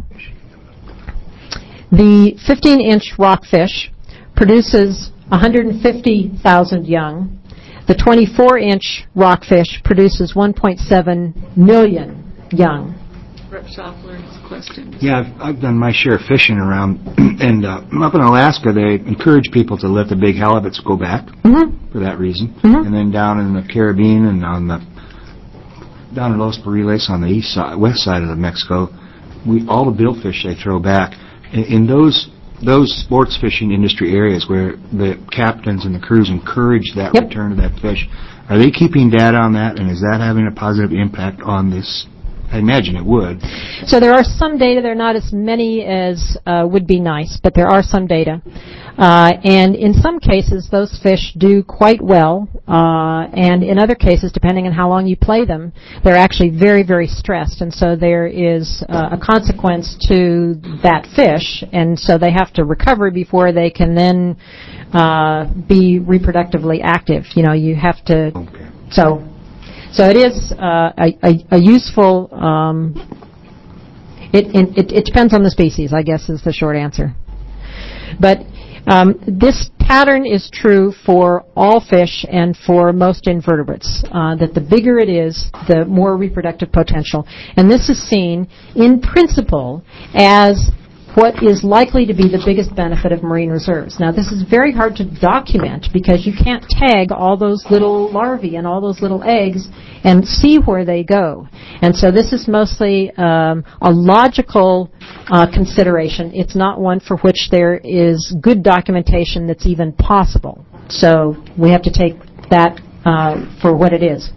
The fifteen-inch rockfish produces one hundred fifty thousand young. The twenty-four-inch rockfish produces one point seven million young. Rep Schaffler has a question. Yeah, I've, I've done my share of fishing around, and uh, up in Alaska, they encourage people to let the big halibuts go back Mm-hmm. for that reason. Mm-hmm. And then down in the Caribbean and on the down in Los Barriles on the east side, west side of the Mexico, we all the billfish they throw back. In, in those those sports fishing industry areas where the captains and the crews encourage that Yep. return of that fish, are they keeping data on that, and is that having a positive impact on this? I imagine it would. So there are some data. There are not as many as uh, would be nice, but there are some data. Uh, and in some cases, those fish do quite well. Uh, and in other cases, depending on how long you play them, they're actually very, very stressed. And so there is uh, a consequence to that fish. And so they have to recover before they can then uh, be reproductively active. You know, you have to. Okay. So. So it is uh, a, a, a useful, um, it, it, it depends on the species, I guess is the short answer. But um, this pattern is true for all fish and for most invertebrates, uh, that the bigger it is, the more reproductive potential. And this is seen in principle as what is likely to be the biggest benefit of marine reserves. Now, this is very hard to document because you can't tag all those little larvae and all those little eggs and see where they go. And so this is mostly um, a logical uh, consideration. It's not one for which there is good documentation that's even possible. So we have to take that uh, for what it is.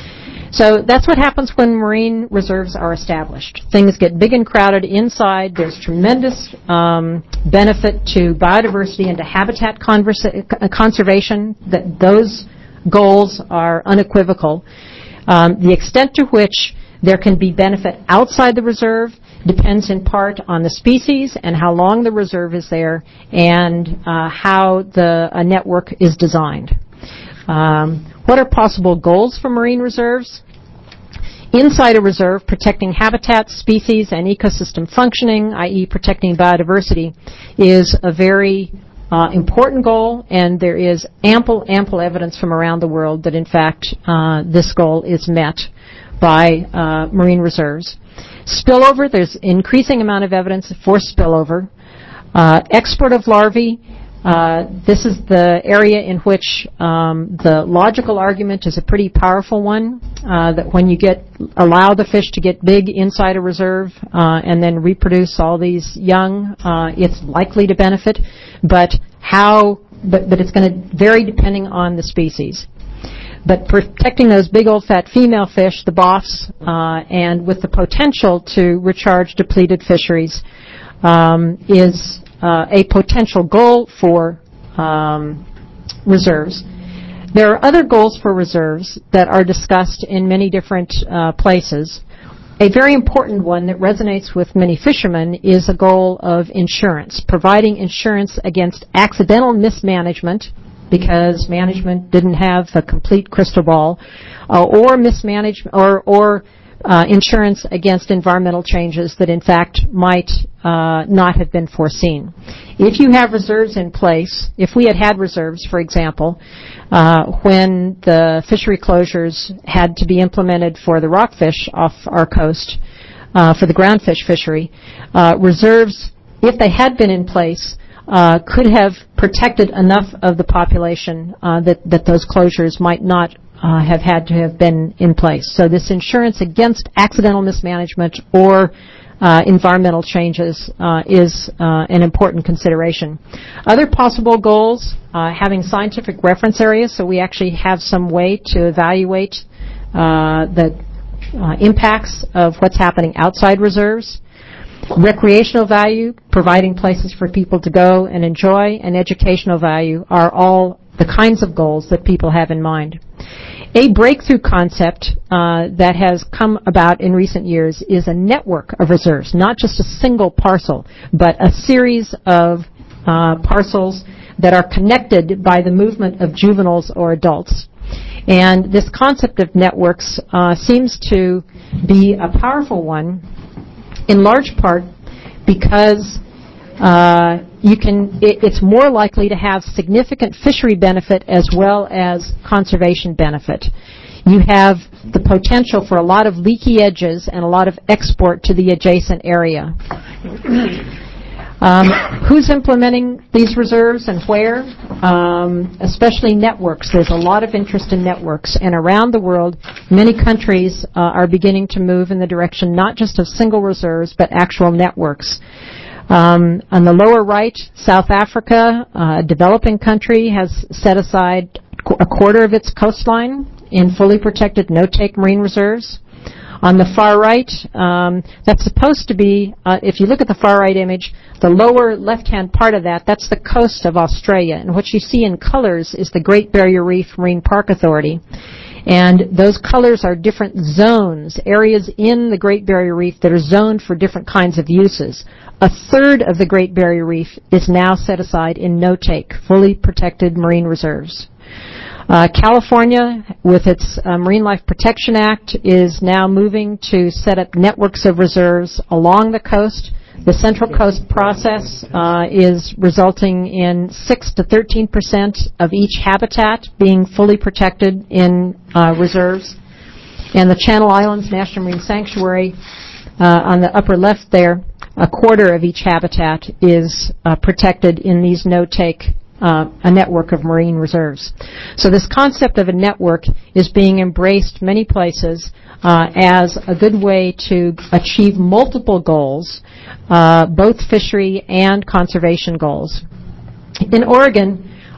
So that's what happens when marine reserves are established. Things get big and crowded inside. There's tremendous um, benefit to biodiversity and to habitat conversa- conservation. That those goals are unequivocal. Um, the extent to which there can be benefit outside the reserve depends in part on the species and how long the reserve is there and uh, how the a network is designed. Um, what are possible goals for marine reserves? Inside a reserve, protecting habitats, species, and ecosystem functioning, that is protecting biodiversity, is a very uh, important goal, and there is ample, ample evidence from around the world that, in fact, uh, this goal is met by uh, marine reserves. Spillover, there's increasing amount of evidence for spillover. Uh, export of larvae, uh, this is the area in which um, the logical argument is a pretty powerful one, uh, that when you get allow the fish to get big inside a reserve uh, and then reproduce all these young, uh, it's likely to benefit, but how, but, but it's going to vary depending on the species. But protecting those big old fat female fish, the B O Fs, uh, and with the potential to recharge depleted fisheries um, is uh, a potential goal for um, reserves. There are other goals for reserves that are discussed in many different uh, places. A very important one that resonates with many fishermen is a goal of insurance, providing insurance against accidental mismanagement, because management didn't have a complete crystal ball, uh, or mismanagement, or, or uh, insurance against environmental changes that in fact might uh, not have been foreseen. If you have reserves in place, if we had had reserves, for example, uh, when the fishery closures had to be implemented for the rockfish off our coast, uh, for the groundfish fishery, uh, reserves, if they had been in place, Uh, could have protected enough of the population uh, that, that those closures might not uh, have had to have been in place. So this insurance against accidental mismanagement or uh, environmental changes uh, is uh, an important consideration. Other possible goals, uh, having scientific reference areas, so we actually have some way to evaluate uh, the uh, impacts of what's happening outside reserves. Recreational value, providing places for people to go and enjoy, and educational value are all the kinds of goals that people have in mind. A breakthrough concept uh, that has come about in recent years is a network of reserves, not just a single parcel, but a series of uh, parcels that are connected by the movement of juveniles or adults. And this concept of networks uh, seems to be a powerful one, in large part because uh, you can. It, it's more likely to have significant fishery benefit as well as conservation benefit. You have the potential for a lot of leaky edges and a lot of export to the adjacent area. Um, who's implementing these reserves and where? Um, especially networks. There's a lot of interest in networks. And around the world, many countries uh, are beginning to move in the direction not just of single reserves, but actual networks. Um, on the lower right, South Africa, a developing country, has set aside a quarter of its coastline in fully protected no-take marine reserves. On the far right, um, that's supposed to be, uh, if you look at the far right image, the lower left-hand part of that, that's the coast of Australia. And what you see in colors is the Great Barrier Reef Marine Park Authority. And those colors are different zones, areas in the Great Barrier Reef that are zoned for different kinds of uses. A third of the Great Barrier Reef is now set aside in no-take, fully protected marine reserves. Uh, California, with its uh, Marine Life Protection Act, is now moving to set up networks of reserves along the coast. The Central Coast process uh, is resulting in six to thirteen percent of each habitat being fully protected in uh, reserves. And the Channel Islands National Marine Sanctuary, uh, on the upper left there, a quarter of each habitat is uh, protected in these no-take Uh, a network of marine reserves. So this concept of a network is being embraced many places uh, as a good way to achieve multiple goals, uh, both fishery and conservation goals. In Oregon,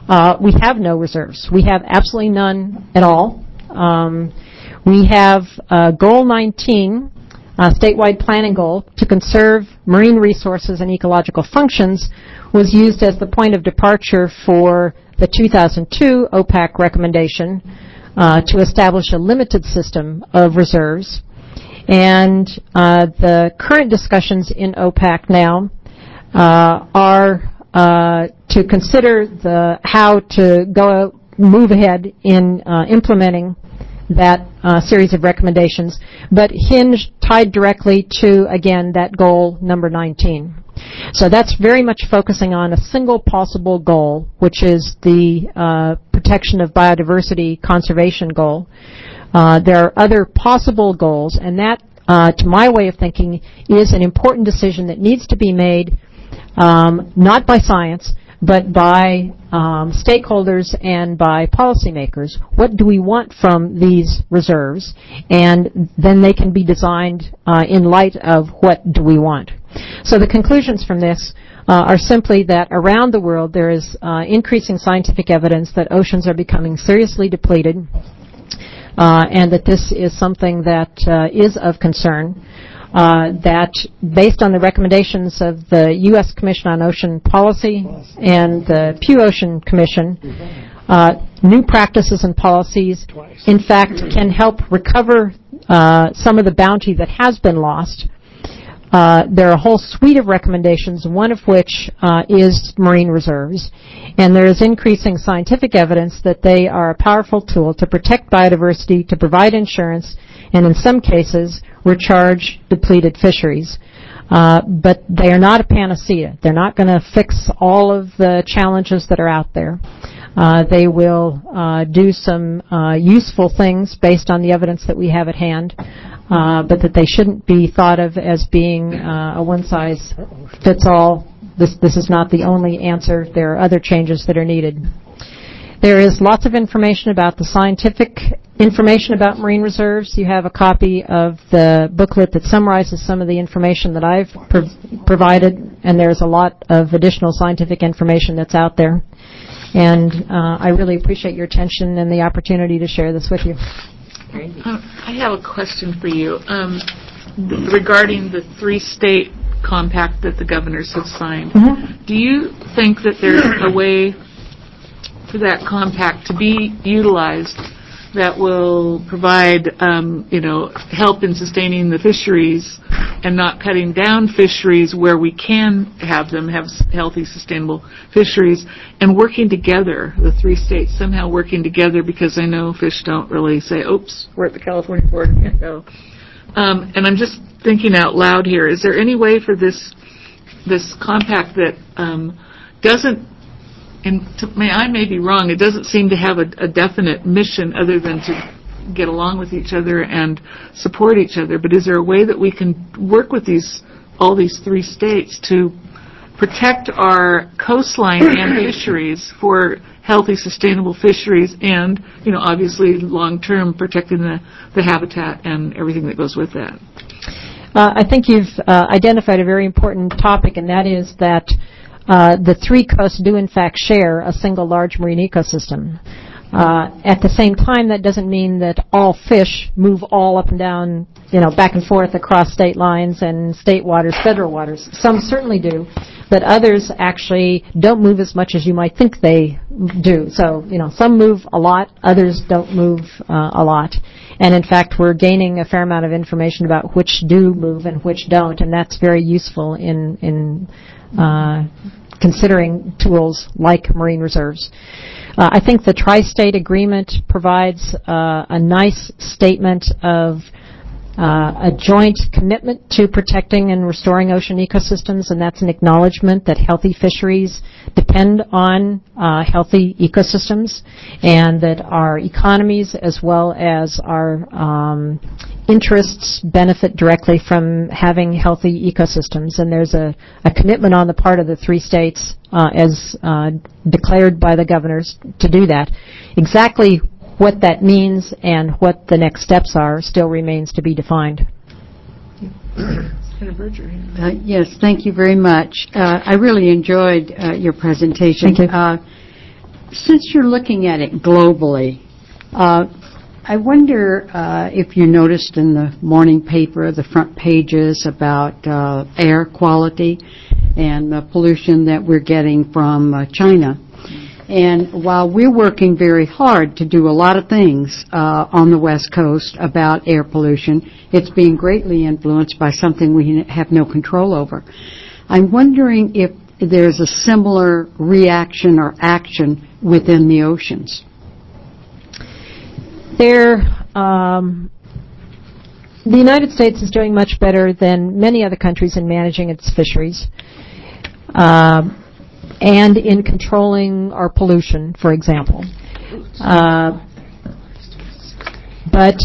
uh, we have no reserves. We have absolutely none at all. Um, we have uh, Goal nineteen, uh, statewide planning goal, to conserve marine resources and ecological functions, was used as the point of departure for the two thousand two O PAC recommendation uh, to establish a limited system of reserves. And uh, the current discussions in O PAC now uh, are uh, to consider the how to go move ahead in uh, implementing that uh, series of recommendations, but hinged, tied directly to, again, that goal number nineteen. So that's very much focusing on a single possible goal, which is the uh, protection of biodiversity conservation goal. Uh, there are other possible goals, and that, uh, to my way of thinking, is an important decision that needs to be made um, not by science, but by um, stakeholders and by policymakers. What do we want from these reserves? And then they can be designed uh, in light of what do we want. So the conclusions from this uh, are simply that around the world there is uh, increasing scientific evidence that oceans are becoming seriously depleted, uh, and that this is something that uh, is of concern. Uh, that based on the recommendations of the U S Commission on Ocean Policy and the Pew Ocean Commission, uh, new practices and policies, in fact, can help recover uh, some of the bounty that has been lost. Uh, there are a whole suite of recommendations, one of which uh, is marine reserves, and there is increasing scientific evidence that they are a powerful tool to protect biodiversity, to provide insurance, and in some cases recharge depleted fisheries. Uh, but they are not a panacea. They're not going to fix all of the challenges that are out there. Uh, they will uh, do some uh, useful things based on the evidence that we have at hand, uh, but that they shouldn't be thought of as being uh, a one-size-fits-all. This, this is not the only answer. There are other changes that are needed. There is lots of information about the scientific information about marine reserves. You have a copy of the booklet that summarizes some of the information that I've pro- provided, and there's a lot of additional scientific information that's out there. And uh, I really appreciate your attention and the opportunity to share this with you. Uh, I have a question for you um, regarding the three-state compact that the governors have signed. Mm-hmm. Do you think that there's a way for that compact to be utilized that will provide, um, you know, help in sustaining the fisheries and not cutting down fisheries where we can have them have healthy, sustainable fisheries, and working together, the three states somehow working together, because I know fish don't really say, oops, we're at the California border, can't go. Um, and I'm just thinking out loud here, is there any way for this this compact that um, doesn't, and to, may, I may be wrong, it doesn't seem to have a, a definite mission other than to get along with each other and support each other, but is there a way that we can work with these all these three states to protect our coastline and fisheries for healthy, sustainable fisheries and, you know, obviously long-term protecting the, the habitat and everything that goes with that? Uh, I think you've uh, identified a very important topic, and that is that Uh, the three coasts do in fact share a single large marine ecosystem. Uh, at the same time, that doesn't mean that all fish move all up and down, you know, back and forth across state lines and state waters, federal waters. Some certainly do, but others actually don't move as much as you might think they do. So, you know, some move a lot, others don't move uh, a lot. And in fact, we're gaining a fair amount of information about which do move and which don't, and that's very useful in, in uh, considering tools like marine reserves. Uh, I think the tri-state agreement provides uh, a nice statement of uh, a joint commitment to protecting and restoring ocean ecosystems, and that's an acknowledgement that healthy fisheries depend on uh, healthy ecosystems, and that our economies as well as our um, interests benefit directly from having healthy ecosystems. And there's a, a commitment on the part of the three states uh, as uh, declared by the governors to do that. Exactly what that means and what the next steps are still remains to be defined. Uh, yes, thank you very much. Uh, I really enjoyed uh, your presentation. Thank you. Uh, since you're looking at it globally, uh, I wonder uh, if you noticed in the morning paper, the front pages about uh, air quality and the pollution that we're getting from uh, China. And while we're working very hard to do a lot of things uh, on the West Coast about air pollution, it's being greatly influenced by something we have no control over. I'm wondering if there's a similar reaction or action within the oceans. There, um, the United States is doing much better than many other countries in managing its fisheries. Um, and in controlling our pollution, for example. Uh, but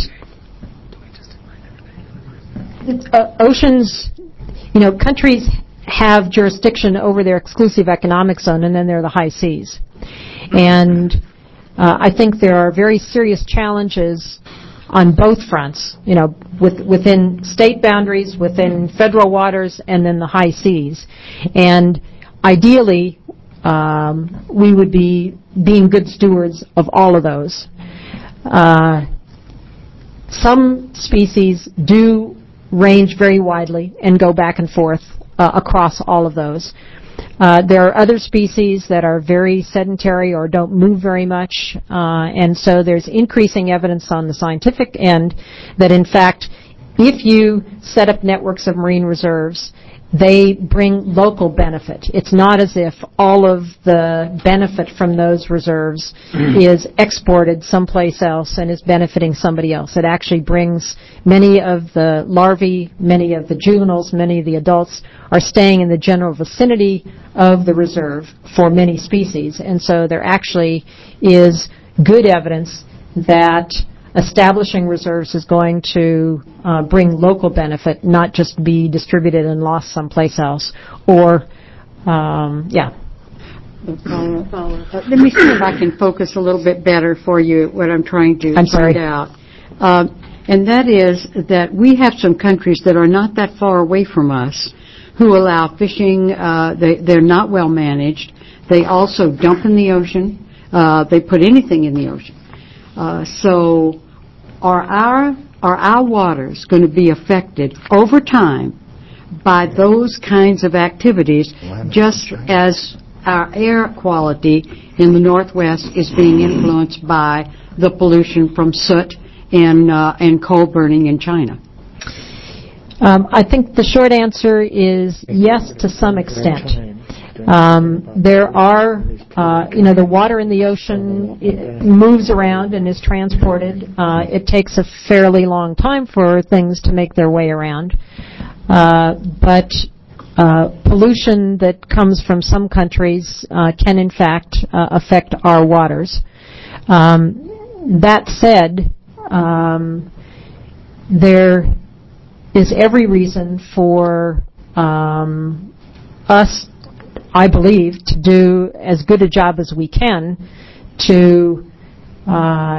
uh, oceans, you know, countries have jurisdiction over their exclusive economic zone, and then there are the high seas. And uh, I think there are very serious challenges on both fronts, you know, with, within state boundaries, within federal waters, and then the high seas. And ideally, um, we would be being good stewards of all of those. Uh, some species do range very widely and go back and forth uh, across all of those. Uh, there are other species that are very sedentary or don't move very much, uh, and so there's increasing evidence on the scientific end that, in fact, if you set up networks of marine reserves, they bring local benefit. It's not as if all of the benefit from those reserves is exported someplace else and is benefiting somebody else. It actually brings many of the larvae, many of the juveniles, many of the adults are staying in the general vicinity of the reserve for many species. And so there actually is good evidence that establishing reserves is going to uh, bring local benefit, not just be distributed and lost someplace else. Or, um, yeah. Follow, follow. Uh, let me see if I can focus a little bit better for you what I'm trying to I'm find sorry. out. Uh, and that is that we have some countries that are not that far away from us who allow fishing. Uh, they, they're not well managed. They also dump in the ocean. Uh, they put anything in the ocean. Uh, so are our are our waters going to be affected over time by those kinds of activities, just as our air quality in the Northwest is being influenced by the pollution from soot and uh, and coal burning in China? Um, I think the short answer is yes, to some extent. Um, there are, uh, you know, the water in the ocean it moves around and is transported. Uh, it takes a fairly long time for things to make their way around. Uh, but uh, pollution that comes from some countries uh, can, in fact, uh, affect our waters. Um, that said, um, there is every reason for um, us, I believe, to do as good a job as we can to uh,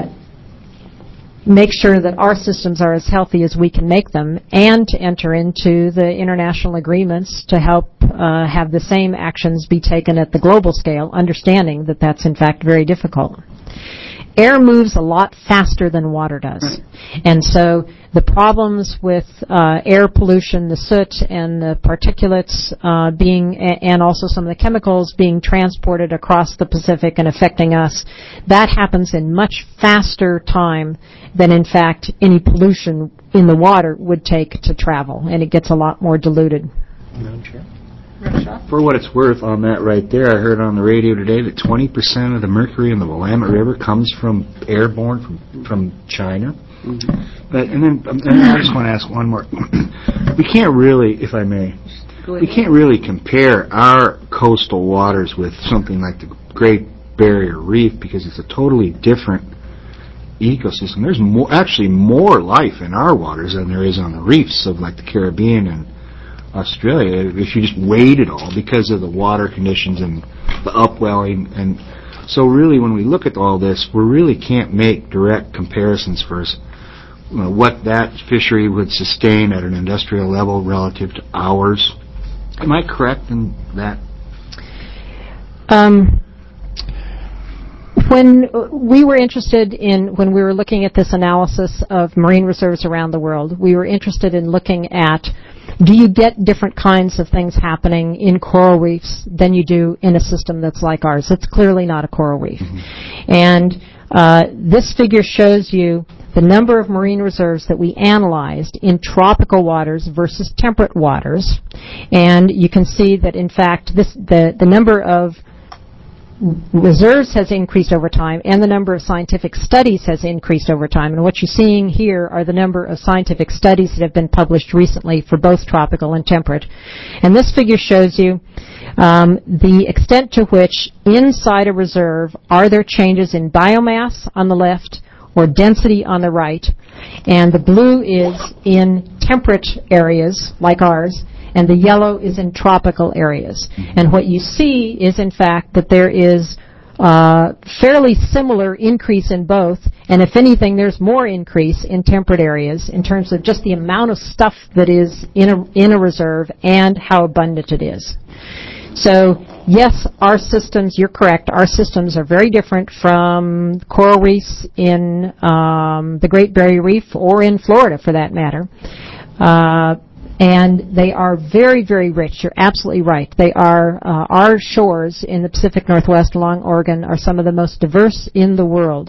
make sure that our systems are as healthy as we can make them, and to enter into the international agreements to help uh, have the same actions be taken at the global scale, understanding that that's in fact very difficult. Air moves a lot faster than water does. And so the problems with uh, air pollution, the soot and the particulates uh, being, and also some of the chemicals being transported across the Pacific and affecting us, that happens in much faster time than, in fact, any pollution in the water would take to travel. And it gets a lot more diluted. For what it's worth on that right there, I heard on the radio today that twenty percent of the mercury in the Willamette River comes from airborne from from China. Mm-hmm. But, and then and I just want to ask one more. We can't really, if I may, we can't really compare our coastal waters with something like the Great Barrier Reef because it's a totally different ecosystem. There's more, actually more life in our waters than there is on the reefs of like the Caribbean and Australia, if you just weighed it all because of the water conditions and the upwelling. And so really when we look at all this, we really can't make direct comparisons for you know, what that fishery would sustain at an industrial level relative to ours. Am I correct in that? Um, when we were interested in, when we were looking at this analysis of marine reserves around the world, we were interested in looking at, do you get different kinds of things happening in coral reefs than you do in a system that's like ours? It's clearly not a coral reef. Mm-hmm. And uh, this figure shows you the number of marine reserves that we analyzed in tropical waters versus temperate waters. And you can see that, in fact, this, the, the number of reserves has increased over time, and the number of scientific studies has increased over time. And what you're seeing here are the number of scientific studies that have been published recently for both tropical and temperate. And this figure shows you um, the extent to which inside a reserve are there changes in biomass on the left or density on the right. And the blue is in temperate areas like ours, and the yellow is in tropical areas. And what you see is, in fact, that there is uh, fairly similar increase in both, and if anything, there's more increase in temperate areas in terms of just the amount of stuff that is in a, in a reserve and how abundant it is. So, yes, our systems, you're correct, our systems are very different from coral reefs in um, the Great Barrier Reef or in Florida, for that matter. Uh, And they are very, very rich. You're absolutely right. They are, uh, our shores in the Pacific Northwest along Oregon are some of the most diverse in the world.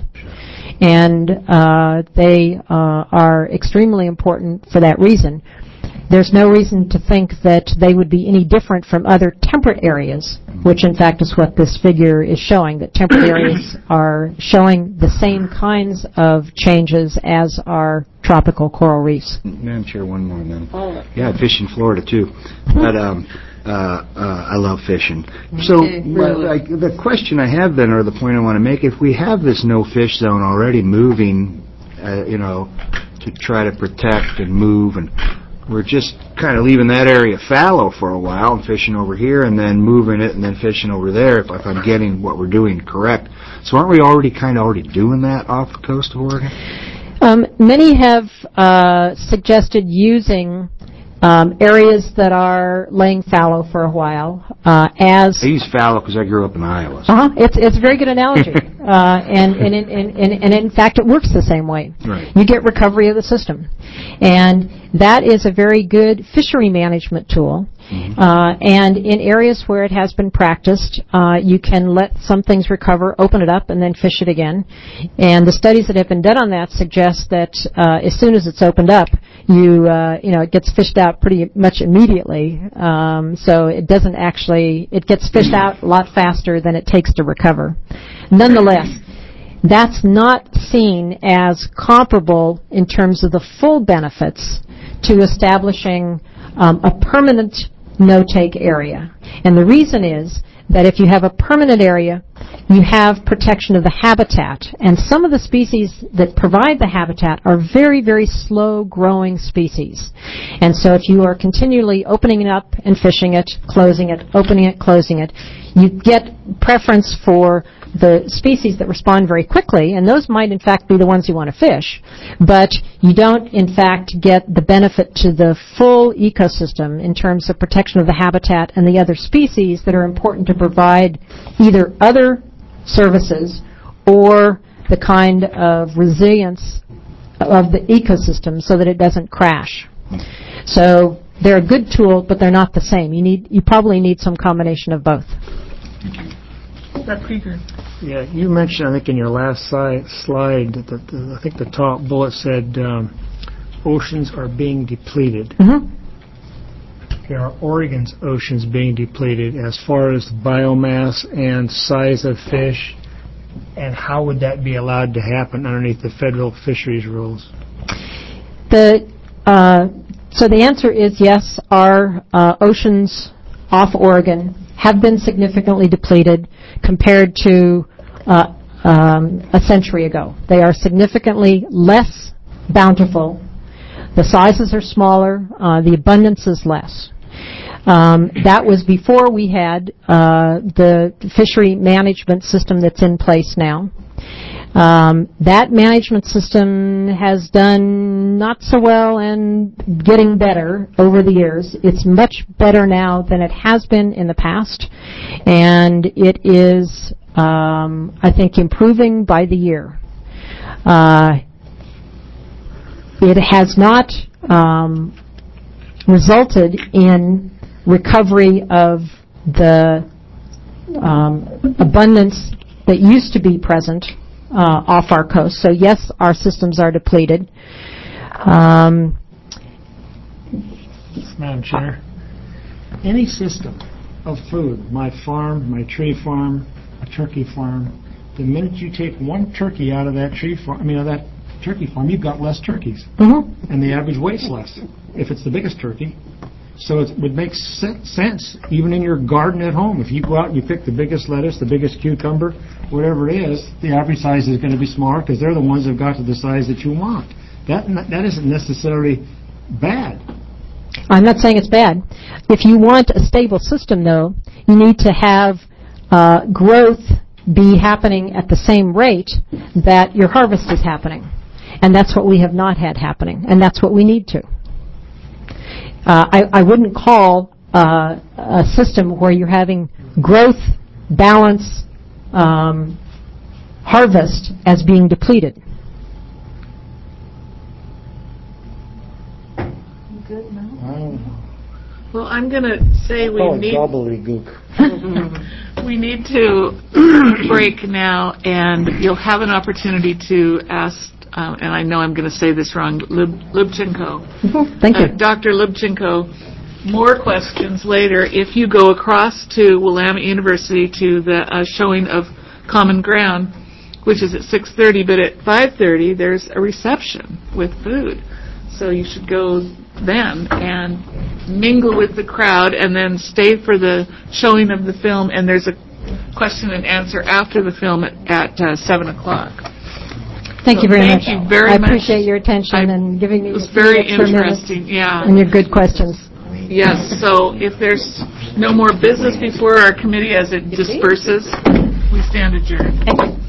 And uh, they uh, are extremely important for that reason. There's no reason to think that they would be any different from other temperate areas, which in fact is what this figure is showing, that temperate areas are showing the same kinds of changes as our tropical coral reefs. Madam Chair, one more then. Yeah, I fish in Florida too, but um, uh, uh, I love fishing. So really? like, the question I have then, or the point I want to make, if we have this no fish zone already moving, uh, you know, to try to protect and move, and we're just kind of leaving that area fallow for a while and fishing over here and then moving it and then fishing over there, if, if I'm getting what we're doing correct. So aren't we already kind of already doing that off the coast of Oregon? Um, many have uh, suggested using um, areas that are laying fallow for a while uh, as... I use fallow because I grew up in Iowa. So. Uh-huh. It's, it's a very good analogy. uh, and, and, and, and, and in fact, it works the same way. Right. You get recovery of the system. And that is a very good fishery management tool. Mm-hmm. Uh, and in areas where it has been practiced, uh, you can let some things recover, open it up, and then fish it again. And the studies that have been done on that suggest that uh, as soon as it's opened up, you uh, you know it gets fished out pretty much immediately. Um, so it doesn't actually it gets fished out a lot faster than it takes to recover. Nonetheless, that's not seen as comparable in terms of the full benefits to establishing um, a permanent no-take area. And the reason is that if you have a permanent area, you have protection of the habitat. And some of the species that provide the habitat are very, very slow-growing species. And so if you are continually opening it up and fishing it, closing it, opening it, closing it, you get preference for the species that respond very quickly, and those might in fact be the ones you want to fish, but you don't in fact get the benefit to the full ecosystem in terms of protection of the habitat and the other species that are important to provide either other services or the kind of resilience of the ecosystem so that it doesn't crash. So they're a good tool, but they're not the same. You need, you probably need some combination of both. Yeah, you mentioned, I think, in your last si- slide, that the, the, I think the top bullet said um, oceans are being depleted. Mm-hmm. Are Oregon's oceans being depleted as far as biomass and size of fish, and how would that be allowed to happen underneath the federal fisheries rules? The uh, so the answer is yes, our uh, oceans off Oregon have been significantly depleted compared to uh, um, a century ago. They are significantly less bountiful. The sizes are smaller. Uh, the abundance is less. Um, that was before we had uh, the fishery management system that's in place now. Um, that management system has done not so well and getting better over the years. It's much better now than it has been in the past, and it is, um, I think, improving by the year. Uh, it has not um, resulted in recovery of the um, abundance that used to be present Uh, off our coast. So yes, our systems are depleted. Um, Madam Chair, any system of food, my farm, my tree farm, a turkey farm, the minute you take one turkey out of that tree farm, I mean, of that turkey farm, you've got less turkeys. mm-hmm. And the average weight's less, if it's the biggest turkey. So it would make sense, even in your garden at home. If you go out and you pick the biggest lettuce, the biggest cucumber, whatever it is, the average size is going to be smaller because they're the ones that have got to the size that you want. That that isn't necessarily bad. I'm not saying it's bad. If you want a stable system, though, you need to have uh, growth be happening at the same rate that your harvest is happening. And that's what we have not had happening, and that's what we need to. Uh, I, I wouldn't call uh, a system where you're having growth, balance, um, harvest as being depleted. Good, no? Oh, Well, I'm going to say we call it need gobbledygook. we need to break now, and you'll have an opportunity to ask. Uh, and I know I'm going to say this wrong, Lub- Lubchenko. Thank you. Uh, Doctor Lubchenko, more questions later. If you go across to Willamette University to the uh, showing of Common Ground, which is at six thirty, but at five thirty there's a reception with food. So you should go then and mingle with the crowd and then stay for the showing of the film, and there's a question and answer after the film at, at uh, seven o'clock. Thank So you very thank much. you very I much. appreciate your attention I- and giving me It was a few very extra minutes interesting, yeah. and your good questions. Yes, so if there's no more business before our committee as it disperses, we stand adjourned.